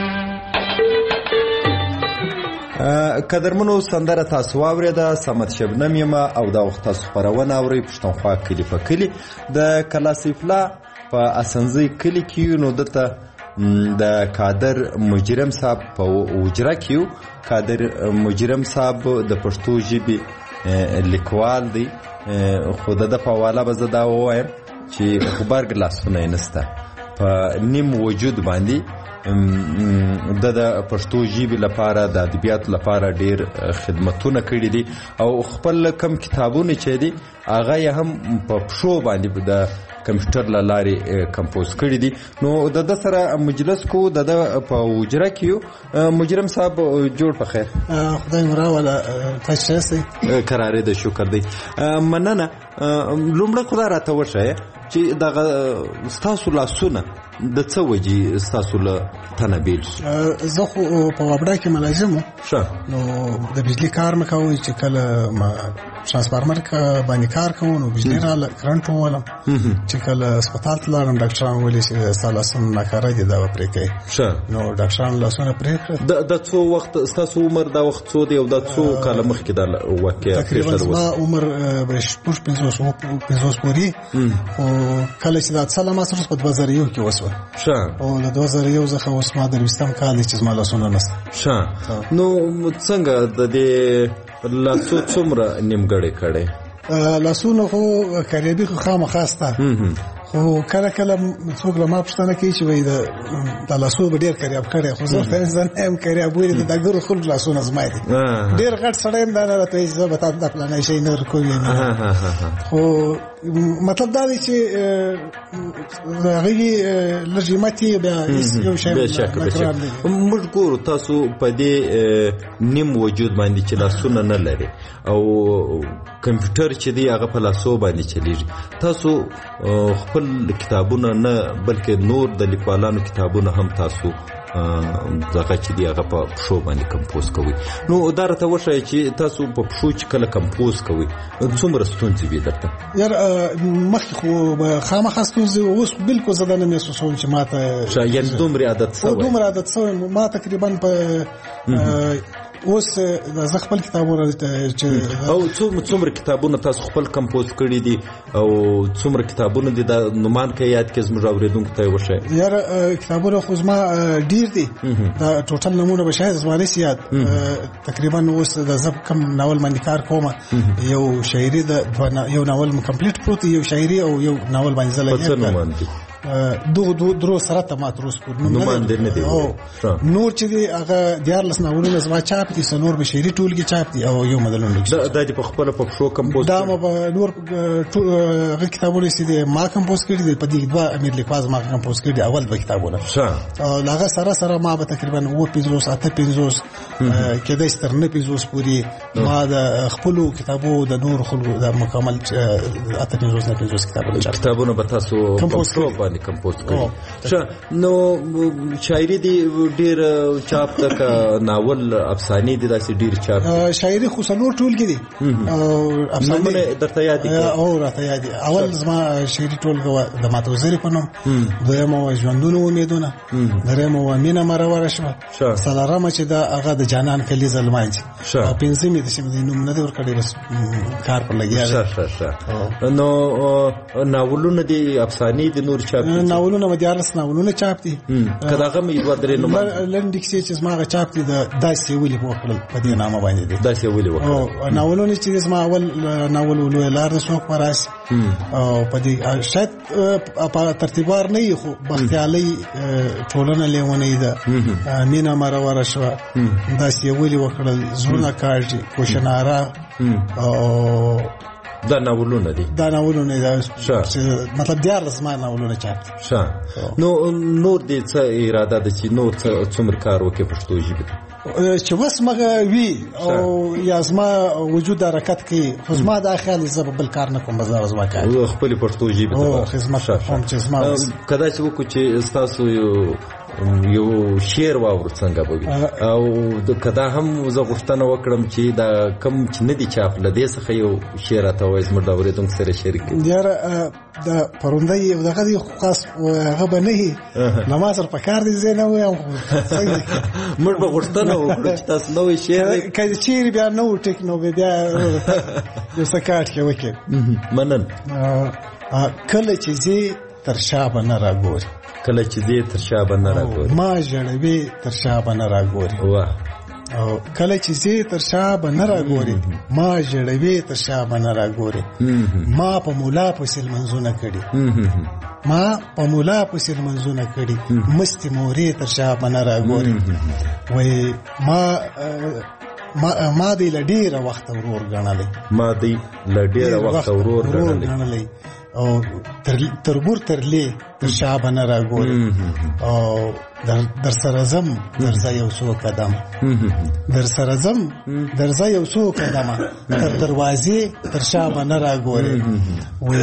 قدرمنو سندره تاسو واورېده صمد شبنم یم او دا وخت تاسو خپرونه اورئ پښتونخوا کلي په کلي د کلاسیفلا په اسنځي کلي کې نو دته د کادر مجرم صاحب په وجره کې کادر مجرم صاحب د پښتو ژبې لیکوال دی خو د په حواله به زه دا ووایم چې غبرګ لاسونه یې نسته په نیم وجود باندې د پښتو ژبې لپاره د ادبیاتو لپاره ډیر خدمتونه کړي دي او خپل کم کتابونه چې دي هغه یې هم په پښو باندې د کمپیوټر له لارې کمپوز کړي دي نو د سره مجلس کو د په وجره کې مجرم صاحب جوړ په خیر خدای مراوله تاسو سي قرارې د شکر دی مننه لومړی خدای راته وښایه چې دغه ستاسو لاسونه د څه وجې ستاسو له تنه بیل شو زه خو په وابډا کې ملازم وم نو د بجلي کار مې کوی چې کله ترانسفارمر باندې کار کوم نو بجلي راله کرنټ وولم چې کله هسپتال ته لاړم ډاکټران ویلي چې ستا لاسونه ناکاره دي دا به پرې کوي نو ډاکټران لاسونه پرې کړل د څو وخت ستاسو عمر دا وخت څو دی او دا څو کاله مخکې دا واقعه تقریبا زما عمر به شپږ 50 پورې خو کله چې دا څله ما سره په 2001 کې وسوه او د 2001 څخه اوس ما د 20م کال چې زما لاسونه نشته نو څنګه د دې لاسو څومره نیمګړی کړي لاسونه خو کاریابي خو خامخاسته خو کله کله څوک له ما پوښتنه کوي چې وایي د لاسو به ډېر کاریاب کړی خو زه فعلا هم کاریاب ویلې د ګرو خلک لاسونه زما دي ډېر غټ سړی هم دا نه راته زه به تا د پلانې شی نه ورکوي خو مطلب دا دی چې هغې لږ ماتې بیا یو شی موږ ګورو تاسو په دې نیم وجود باندې چې لاسونه نه لري او کمپیوټر چې دی هغه په لاسو باندې چلیږي تاسو خپل کتابونه نه بلکې نور د لیکوالانو کتابونه هم تاسو دغه چې دی هغه په پښو باندې کمپوز کوي نو دا راته وښایه چې تاسو په پښو چې کله کمپوز کوي څومره ستونزې وي درته یار مخکې خو خامخا ستونزې اوس بالکل زه دا نه محسوسوم چې ما ته یعنې دومره عادت شوی ما تقریبا په اوس زه خپل کتابونه او څومره کتابونه تاسو خپل کمپوز کړي دي او څومره کتابونه دي دا نومان کې یاد کې زموږ اوریدونکو ته وښایه یار کتابونه خو زما ډیر دي دا ټوټل نمونه به شاید زما نشي یاد تقریبا اوس د زب کم ناول باندې کار کوم یو شاعري د یو ناول کمپلیټ پروت یو شاعري او یو ناول باندې زله دغه درو سره ته ماتروس پور نور چې دی هغه 14 ناولونه زما چاپ دي سنور بشيري ټولګي چاپ دي او یو مدلونه دا د خپل په شو کمپوز دا نور هغه کتابونه چې ما کمپوز کړی دي په دې دوه امیر لیکواز ما کمپوز کړی اول به کتابونه او هغه سره ما به تقریبا 5 کېدای ستر نه 5 پوری ما د خپل کتابو د نور خلکو د مکمل 5 کتابونه به تاسو کمپوز باندې کمپوز کړی نو شاعري دی ډیر چاپ تک ناول افسانه دي داسې ډیر چاپ شاعري خو سنور ټولګي دي او افسانه درته یاد دي او راته یاد دي اول زما شاعري ټولګه د ماته وزیر په نوم دویمه ژوندونه امیدونه درېمه و مینه مرور شوه څلورمه چې دا هغه د جانان کلی زلمانځي او پنځمه د شمه نوم نه ورکړی بس کار پر لګیا نو ناولونه دي افسانه دي نور چاپ دي ناولونه مدارس ناولونه چاپ دي کداغه مې دوه درې نوم لنډ کیسې چې ما چاپ دي د داسې ولې وکړل په دې نامه باندې دي داسې ولې وکړل او ناولونه چې ما اول ناول ولې لار د شوق پراس او په دې شاید په ترتیبار نه خو بختیالي ټولنه لیونه ده مینا مرور شو داسې ولې وکړل زونه کاږي کوشناره او دا ناولونه دي مطلب 14 ناولونه چاپ نو نور دې څه اراده ده چې نور څومره کار وکړي پښتو ژبه چې وس مګه وی او یا زما وجود حرکت کوي خو زما د خیال زب بل کار نه کوم بازار زما کوي خپل پښتو ژبه او خدمت کوم چې زما کدا چې وکړو چې تاسو یو شعر واور څنګه به او کدا هم زه غوښتنه وکړم چې دا کم چې نه دي چاپ لدې څخه یو شعر ته وایي زموږ د اورېدونکو سره شریک یاره د پرونده یو دغه دی خاص هغه به نه نماز سره پکار دي زه نه وایم موږ به غوښتنه وکړو چې تاسو نوې شعر کله چې بیا نو ټیکنو بیا یو سکاټ کې وکړي منن کله چې زی تر شابه نه راګوري کله چې دې تر شابه نه راګوري ما ژړوي تر شابه نه راګوري واه او کله چې زه تر شابه نه راګوري ما ژړوي تر شابه نه راګوري ما په مولا په سل منځونه کړي ما په مولا په سل منځونه کړي مستي مورې تر شابه نه راګوري وای ما دې لډیره وخت ورور غنلې ما دې لډیره وخت ورور غنلې او تربور ترلې تر شابه نه راګوري او در سره زم درځه یو څو قدم در سره زم درځه یو څو قدمه تر دروازې تر شابه نه راګوري وای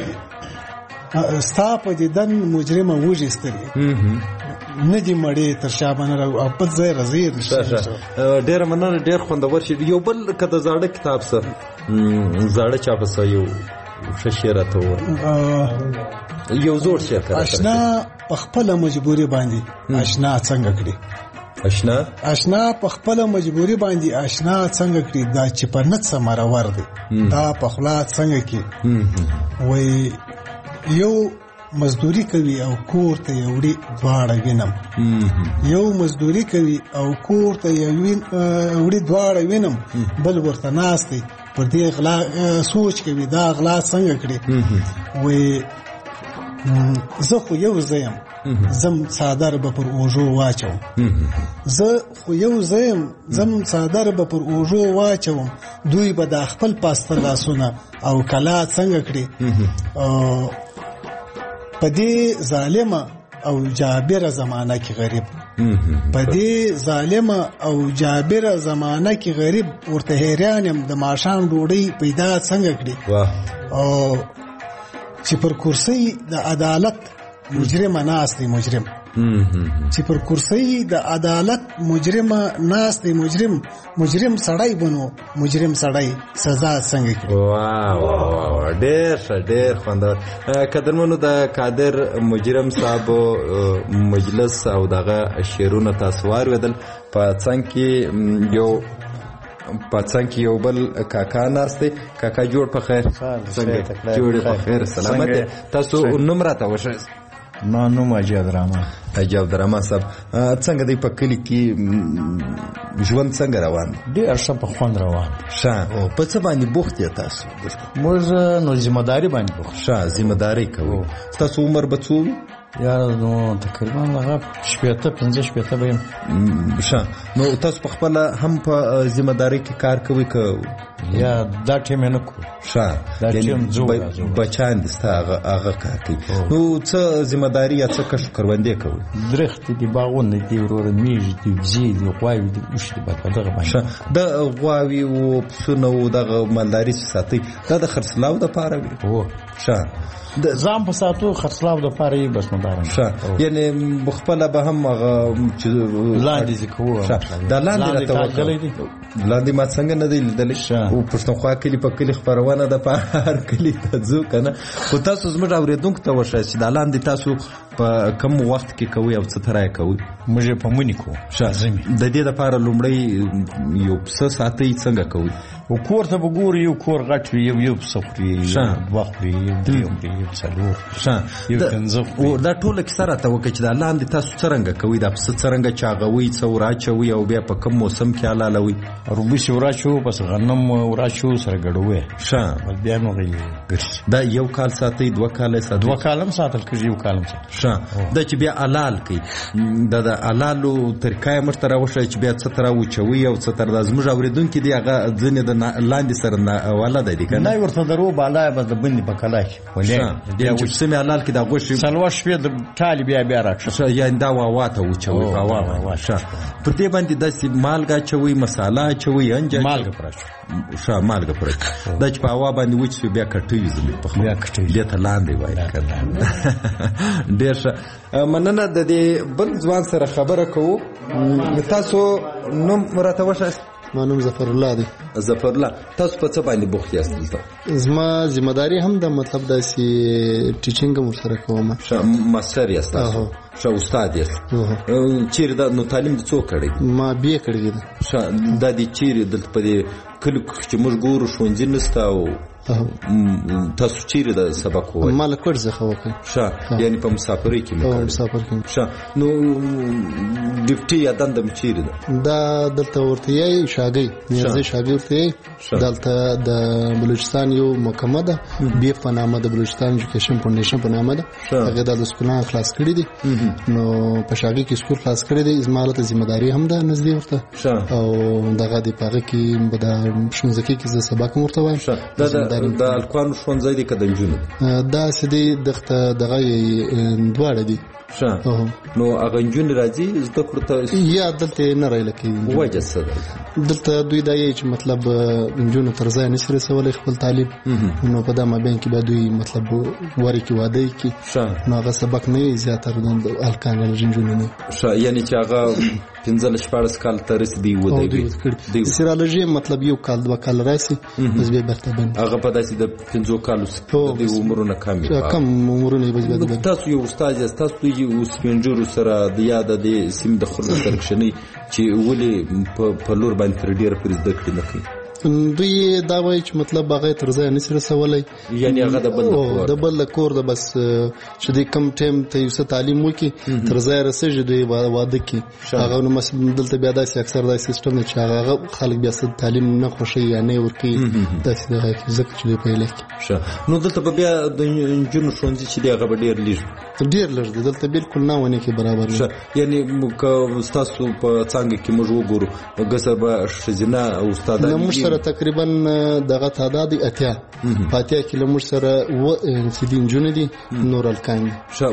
ستا په دیدن مجرمه وږي سترګې نه دي مړې تر شابه نه راګوري او په ځای رضی ډېر مننه ډېر خوندور شي یو بل کده زاړه کتاب سره زاړه چاپ سره یو ششیرته و یو زور شي کړه آشنا په خپل مجبوري باندې آشنا څنګه کړی آشنا په خپل مجبوري باندې آشنا څنګه کړی دا چې په نت سمره ور دي دا په خلا څنګه کې وای یو مزدوري کوي او کور ته یوړي دواړه وینم یو مزدوري کوي او کور ته یوړي دواړه وینم بل ورته ناشتي پر دې غلا سوچ کوي دا غلا څنګه کړی وای زه خو یو زم صادر به پر اوجو واچوم زه خو یو زم صادر به پر اوجو واچوم دوی به د خپل پاسته لاسونه او کلا څنګه کړی په دې ظالمه او جابره زمانہ کې غریب په دې ظالمه او جابره زمانہ کې غریب ورته حیران يم د ماشان ډوډۍ پیدا څنګه کړی او چې پر کرسي د عدالت مجرم ناس دی مجرم چې پر کرسي د عدالت مجرم ناس دی مجرم سړی بنو مجرم سړی سزا څنګه کړي واه ډېر خوندور قدرمنو د قادر مجرم صاحب مجلس او دغه شعرونه تاسو واردل په څنګه کې یو بل کاکا ناشته کاکا جوړ په خیر څنګه جوړ په خیر سلامت تاسو نوم راته وښه ما نوم عجب الرحمن. عجب الرحمن صاحب څنګه دی په کلی کې ژوند څنګه روان دی؟ ډېر ښه په خوند روان. ښه په څه باندې بوخت یې تاسو؟ موږ نو ذمہداري باندې بوخت. ښه ذمہداري کوو. تاسو عمر به څو؟ یاره نو تقریبا هغه 15 به یم. ښه نو تاسو په خپل هم په ذمہداري کې کار کوئ که یا دا ټیم نه کوو؟ ښه دا ټیم بچان دي ستا هغه کار کوي. نو څه ذمہداري یا څه کښت کروندې کوئ؟ درختې دي، باغونه دي، وروره میږې دي، وزې دي، غواوې دي، اوښ دي، په دغه باندې. د غواوې او پسونه او دغه مالداري چې ساتئ دا د خرڅلاو دپاره وي؟ هو. ښه د ځان په ساتو خرڅلاو دپاره یې بس مدارم. ښه یعنې خپله به هم هغه چې لاندې زه کوو. دا لاندې راته وکړه. لاندې ما څنګه نه دی لیدلی؟ او پښتونخوا کلي په کلي خپرونه ده، په هر کلي ته ځو که نه. خو تاسو زموږ اورېدونکو ته وښایاست چې دا لاندې تاسو په کم وخت کې کوئ او څه ترای کوئ؟ موږ یې په مني کوو. د دې دپاره لومړی یو پسه ساتئ څنګه کوئ؟ و کور ته به ګورو، یو کور غټ وي، یو پسه خوري، یو دوه خوري، یو درې خوري، یو څلور، یو پنځه خوري. دا ټوله کیسه راته وکړه چې دا لاندې تاسو څرنګه کوئ؟ دا پسه څرنګه چاغوئ، څه وراچوئ او بیا په کم موسم کې حلالوئ؟ روبوسې وراچو، پس غنم وراچو، سره ګډوي. ښه بیا نو ګرځي. دا یو کال ساتئ، 2 کاله ساتئ؟ 2 کاله هم ساتل کېږي، یو کال هم ساتل. ښه دا چې بیا حلال کوي، دا د حلالو طریقه یې موږ ته راوښایه چې بیا څه ته راوچوئ او څه ته دا زموږ اورېدونکي دي هغه ځینې د لاندې سره ولده دي که نه؟ نه ورته درو بالا به د بندې په کلا کې یعنې چې پسه مې حلال کړي دا غوښې 4 شپې د ټالې بیا راکړه. یعنې دا واوا ته وچوئ. ښه پر دې باندې داسې مالګه اچوئ، مساله اچوئ، انج مالګه پر اچوئ. ښه مالګه پر اچوئ. دا چې په هوا باندې وچ شوي بیا کټوي زموږ په بیا کټوي، دې ته لاندې وایي که نه. ډېر ښه مننه. د دې بل ځوان سره خبره کوو. تاسو نوم راته وښایاست؟ ما نوم ظفر الله دی. ظفر الله تاسو په څه باندې بوخت یاست دلته؟ زما ذمہداري هم د مطلب داسې ټیچینګ هم ورسره کوم. ماستر یاست تاسو؟ ښه استاد یاست. چیرې دا نو تعلیم د څو کړی؟ ما بی کړی دی. ښه دا دې چیرې دلته په دې کلیو چې موږ ګورو ښوونځي نشته او تاسو چیرې د سبق ووایئ؟ ما له کوټ څخه وکړ. ښه یعنې په مسافرۍ کې مې کړی؟ مسافر کې. ښه نو ډیوټي یا دنده مې چیرې ده؟ دا دلته ورته یې شاګۍ نیازۍ شاګۍ ورته یې دلته د بلوچستان یو محکمه ده، بیف په نامه د بلوچستان ایجوکیشن فاونډیشن په نامه ده. هغه د سکولان خلاص کړي دي. نو په شاګۍ کې سکول خلاص کړي دي. زما ته ذمہداري هم ده نږدې ورته او دغه د پاغه کې به د ښوونځي کې زه سبق ورته وایم. د الکوانو ښوونځی دی که د نجونو؟ دا سدي دغه دواړه دي. ښه نو هغه نجونې راځي زده کړو ته یا دلته نه رایله کوي؟ وجه څه ده؟ دلته دوی دا یې چې مطلب نجونو تر ځای نشي رسولی خپل تعلیم. نو په دا مابین کې به دوی مطلب واري کې واده کوي. نو هغه سبق نه زیاتره د الکان نجونې نه. ښه یعنې چې هغه 15-14 کال ته رسېدي ودوي. سیرالوژي مطلب 1 کال 2 کال راسي بس بیا برته بند. هغه په داسې د 5 کالو د عمرونه کم عمرونه بس بیا بند. تاسو یو استاد یاست، تاسو یو سپینجرو سره د یاد د سیم د خلکو سرکشنی چې ولې په لور باندې تر ډیره پرې زده کړې نه کوي؟ دوی دا وایي چې مطلب هغه تر ځای نشي رسولی. یعنې هغه د بل کور د بس چې د کم ټیم ته یو څه تعلیم وکړي تر ځای رسېږي دوی واده کوي. هغه نو دلته بیا داسې اکثر داسې سیسټم دی چې هغه خلک بیا څه تعلیم نه خوښوي یا نه ورکوي داسې دغه ځکه چې دوی پیل کوي. نو دلته به بیا د نجونو ښوونځي چې دی هغه به ډېر لږ دی. دلته بالکل نه ونه کې برابر نه. یعنې که ستاسو په څانګه کې موږ وګورو ګسه به ښځینه استادان تقریبا دغه تعداد 80 په 80 کې له موږ سره چې دي نجونې دي، نور الکان دي.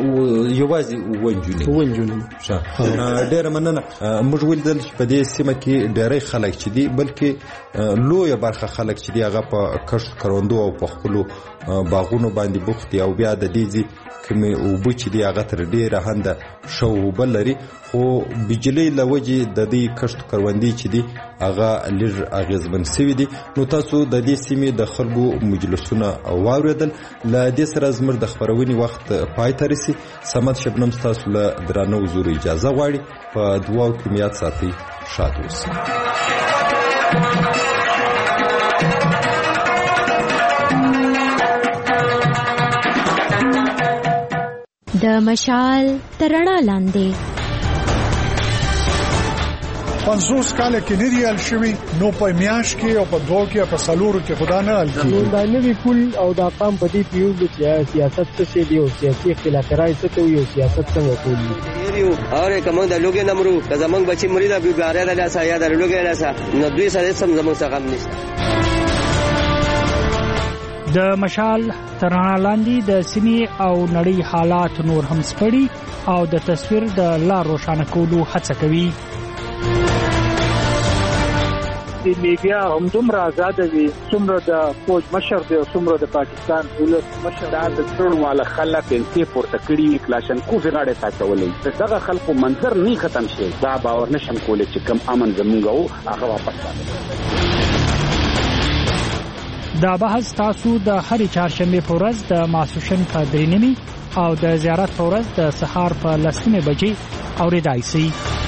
یوازې ونجونې. ډېره مننه. موږ ولیدل چې په دې سیمه کې ډېری خلک چې دي بلکې لویه برخه خلک چې دي هغه په کښت کروندو او په خپلو باغونو باندې بوخت دي او بیا د دې کومې اوبه چې دي هغه تر ډېره هنده ښه اوبه لري. خو بجلۍ له وجې د دې کښت کروندې چې دي هغه لږ اغېزمن سوي دي. نو تاسو د دې سیمې د خلکو مجلسونه واورېدل. له دې سره زموږ د خپرونې وخت پای ته رسي. صمد شبنم ستاسو له درانه حضور اجازه غواړي. په دعاو کې مې یاد ساتئ. شاد اوسئ. د د مشال تر رڼا لاندې 50 کال کې نیریال شوی نو په میاش کې او په دوه کې په سالورو کې خدا نه ال نو دا نوی پول او دا قام په دې پیو چې سیاست څه دی او سیاسي اختلاف راځي څه ته یو سیاست څنګه کوي اور کوم د لوګي نمرو که زمنګ بچي مریدا بیګاره د لاسه یا د لوګي لاسه نو دوی سره سم زمنګ څخه غم نشته د مشال تر رڼا لاندې د سیمې او نړۍ حالات نور هم سپړي او د تصویر د لار روښانه کولو هڅه کوي. د میډیا هم دومره آزاد وي څومره د فوج مشر دی او څومره د پاکستان ولس مشر دا د ټول والا خلک انتي پورته کړي کلاشنکوف غاړه تاچولې دغه خلکو منظر نه ختم شي دا باور نشم کولای چې کم امن زمونږ هغه واپس راځي. دا بحث تاسو د هرې چهارشنبه په ورځ د ماسوشن په 3:30 او د زیارت په ورځ د سهار په 10:00 بجې اوریدای شئ.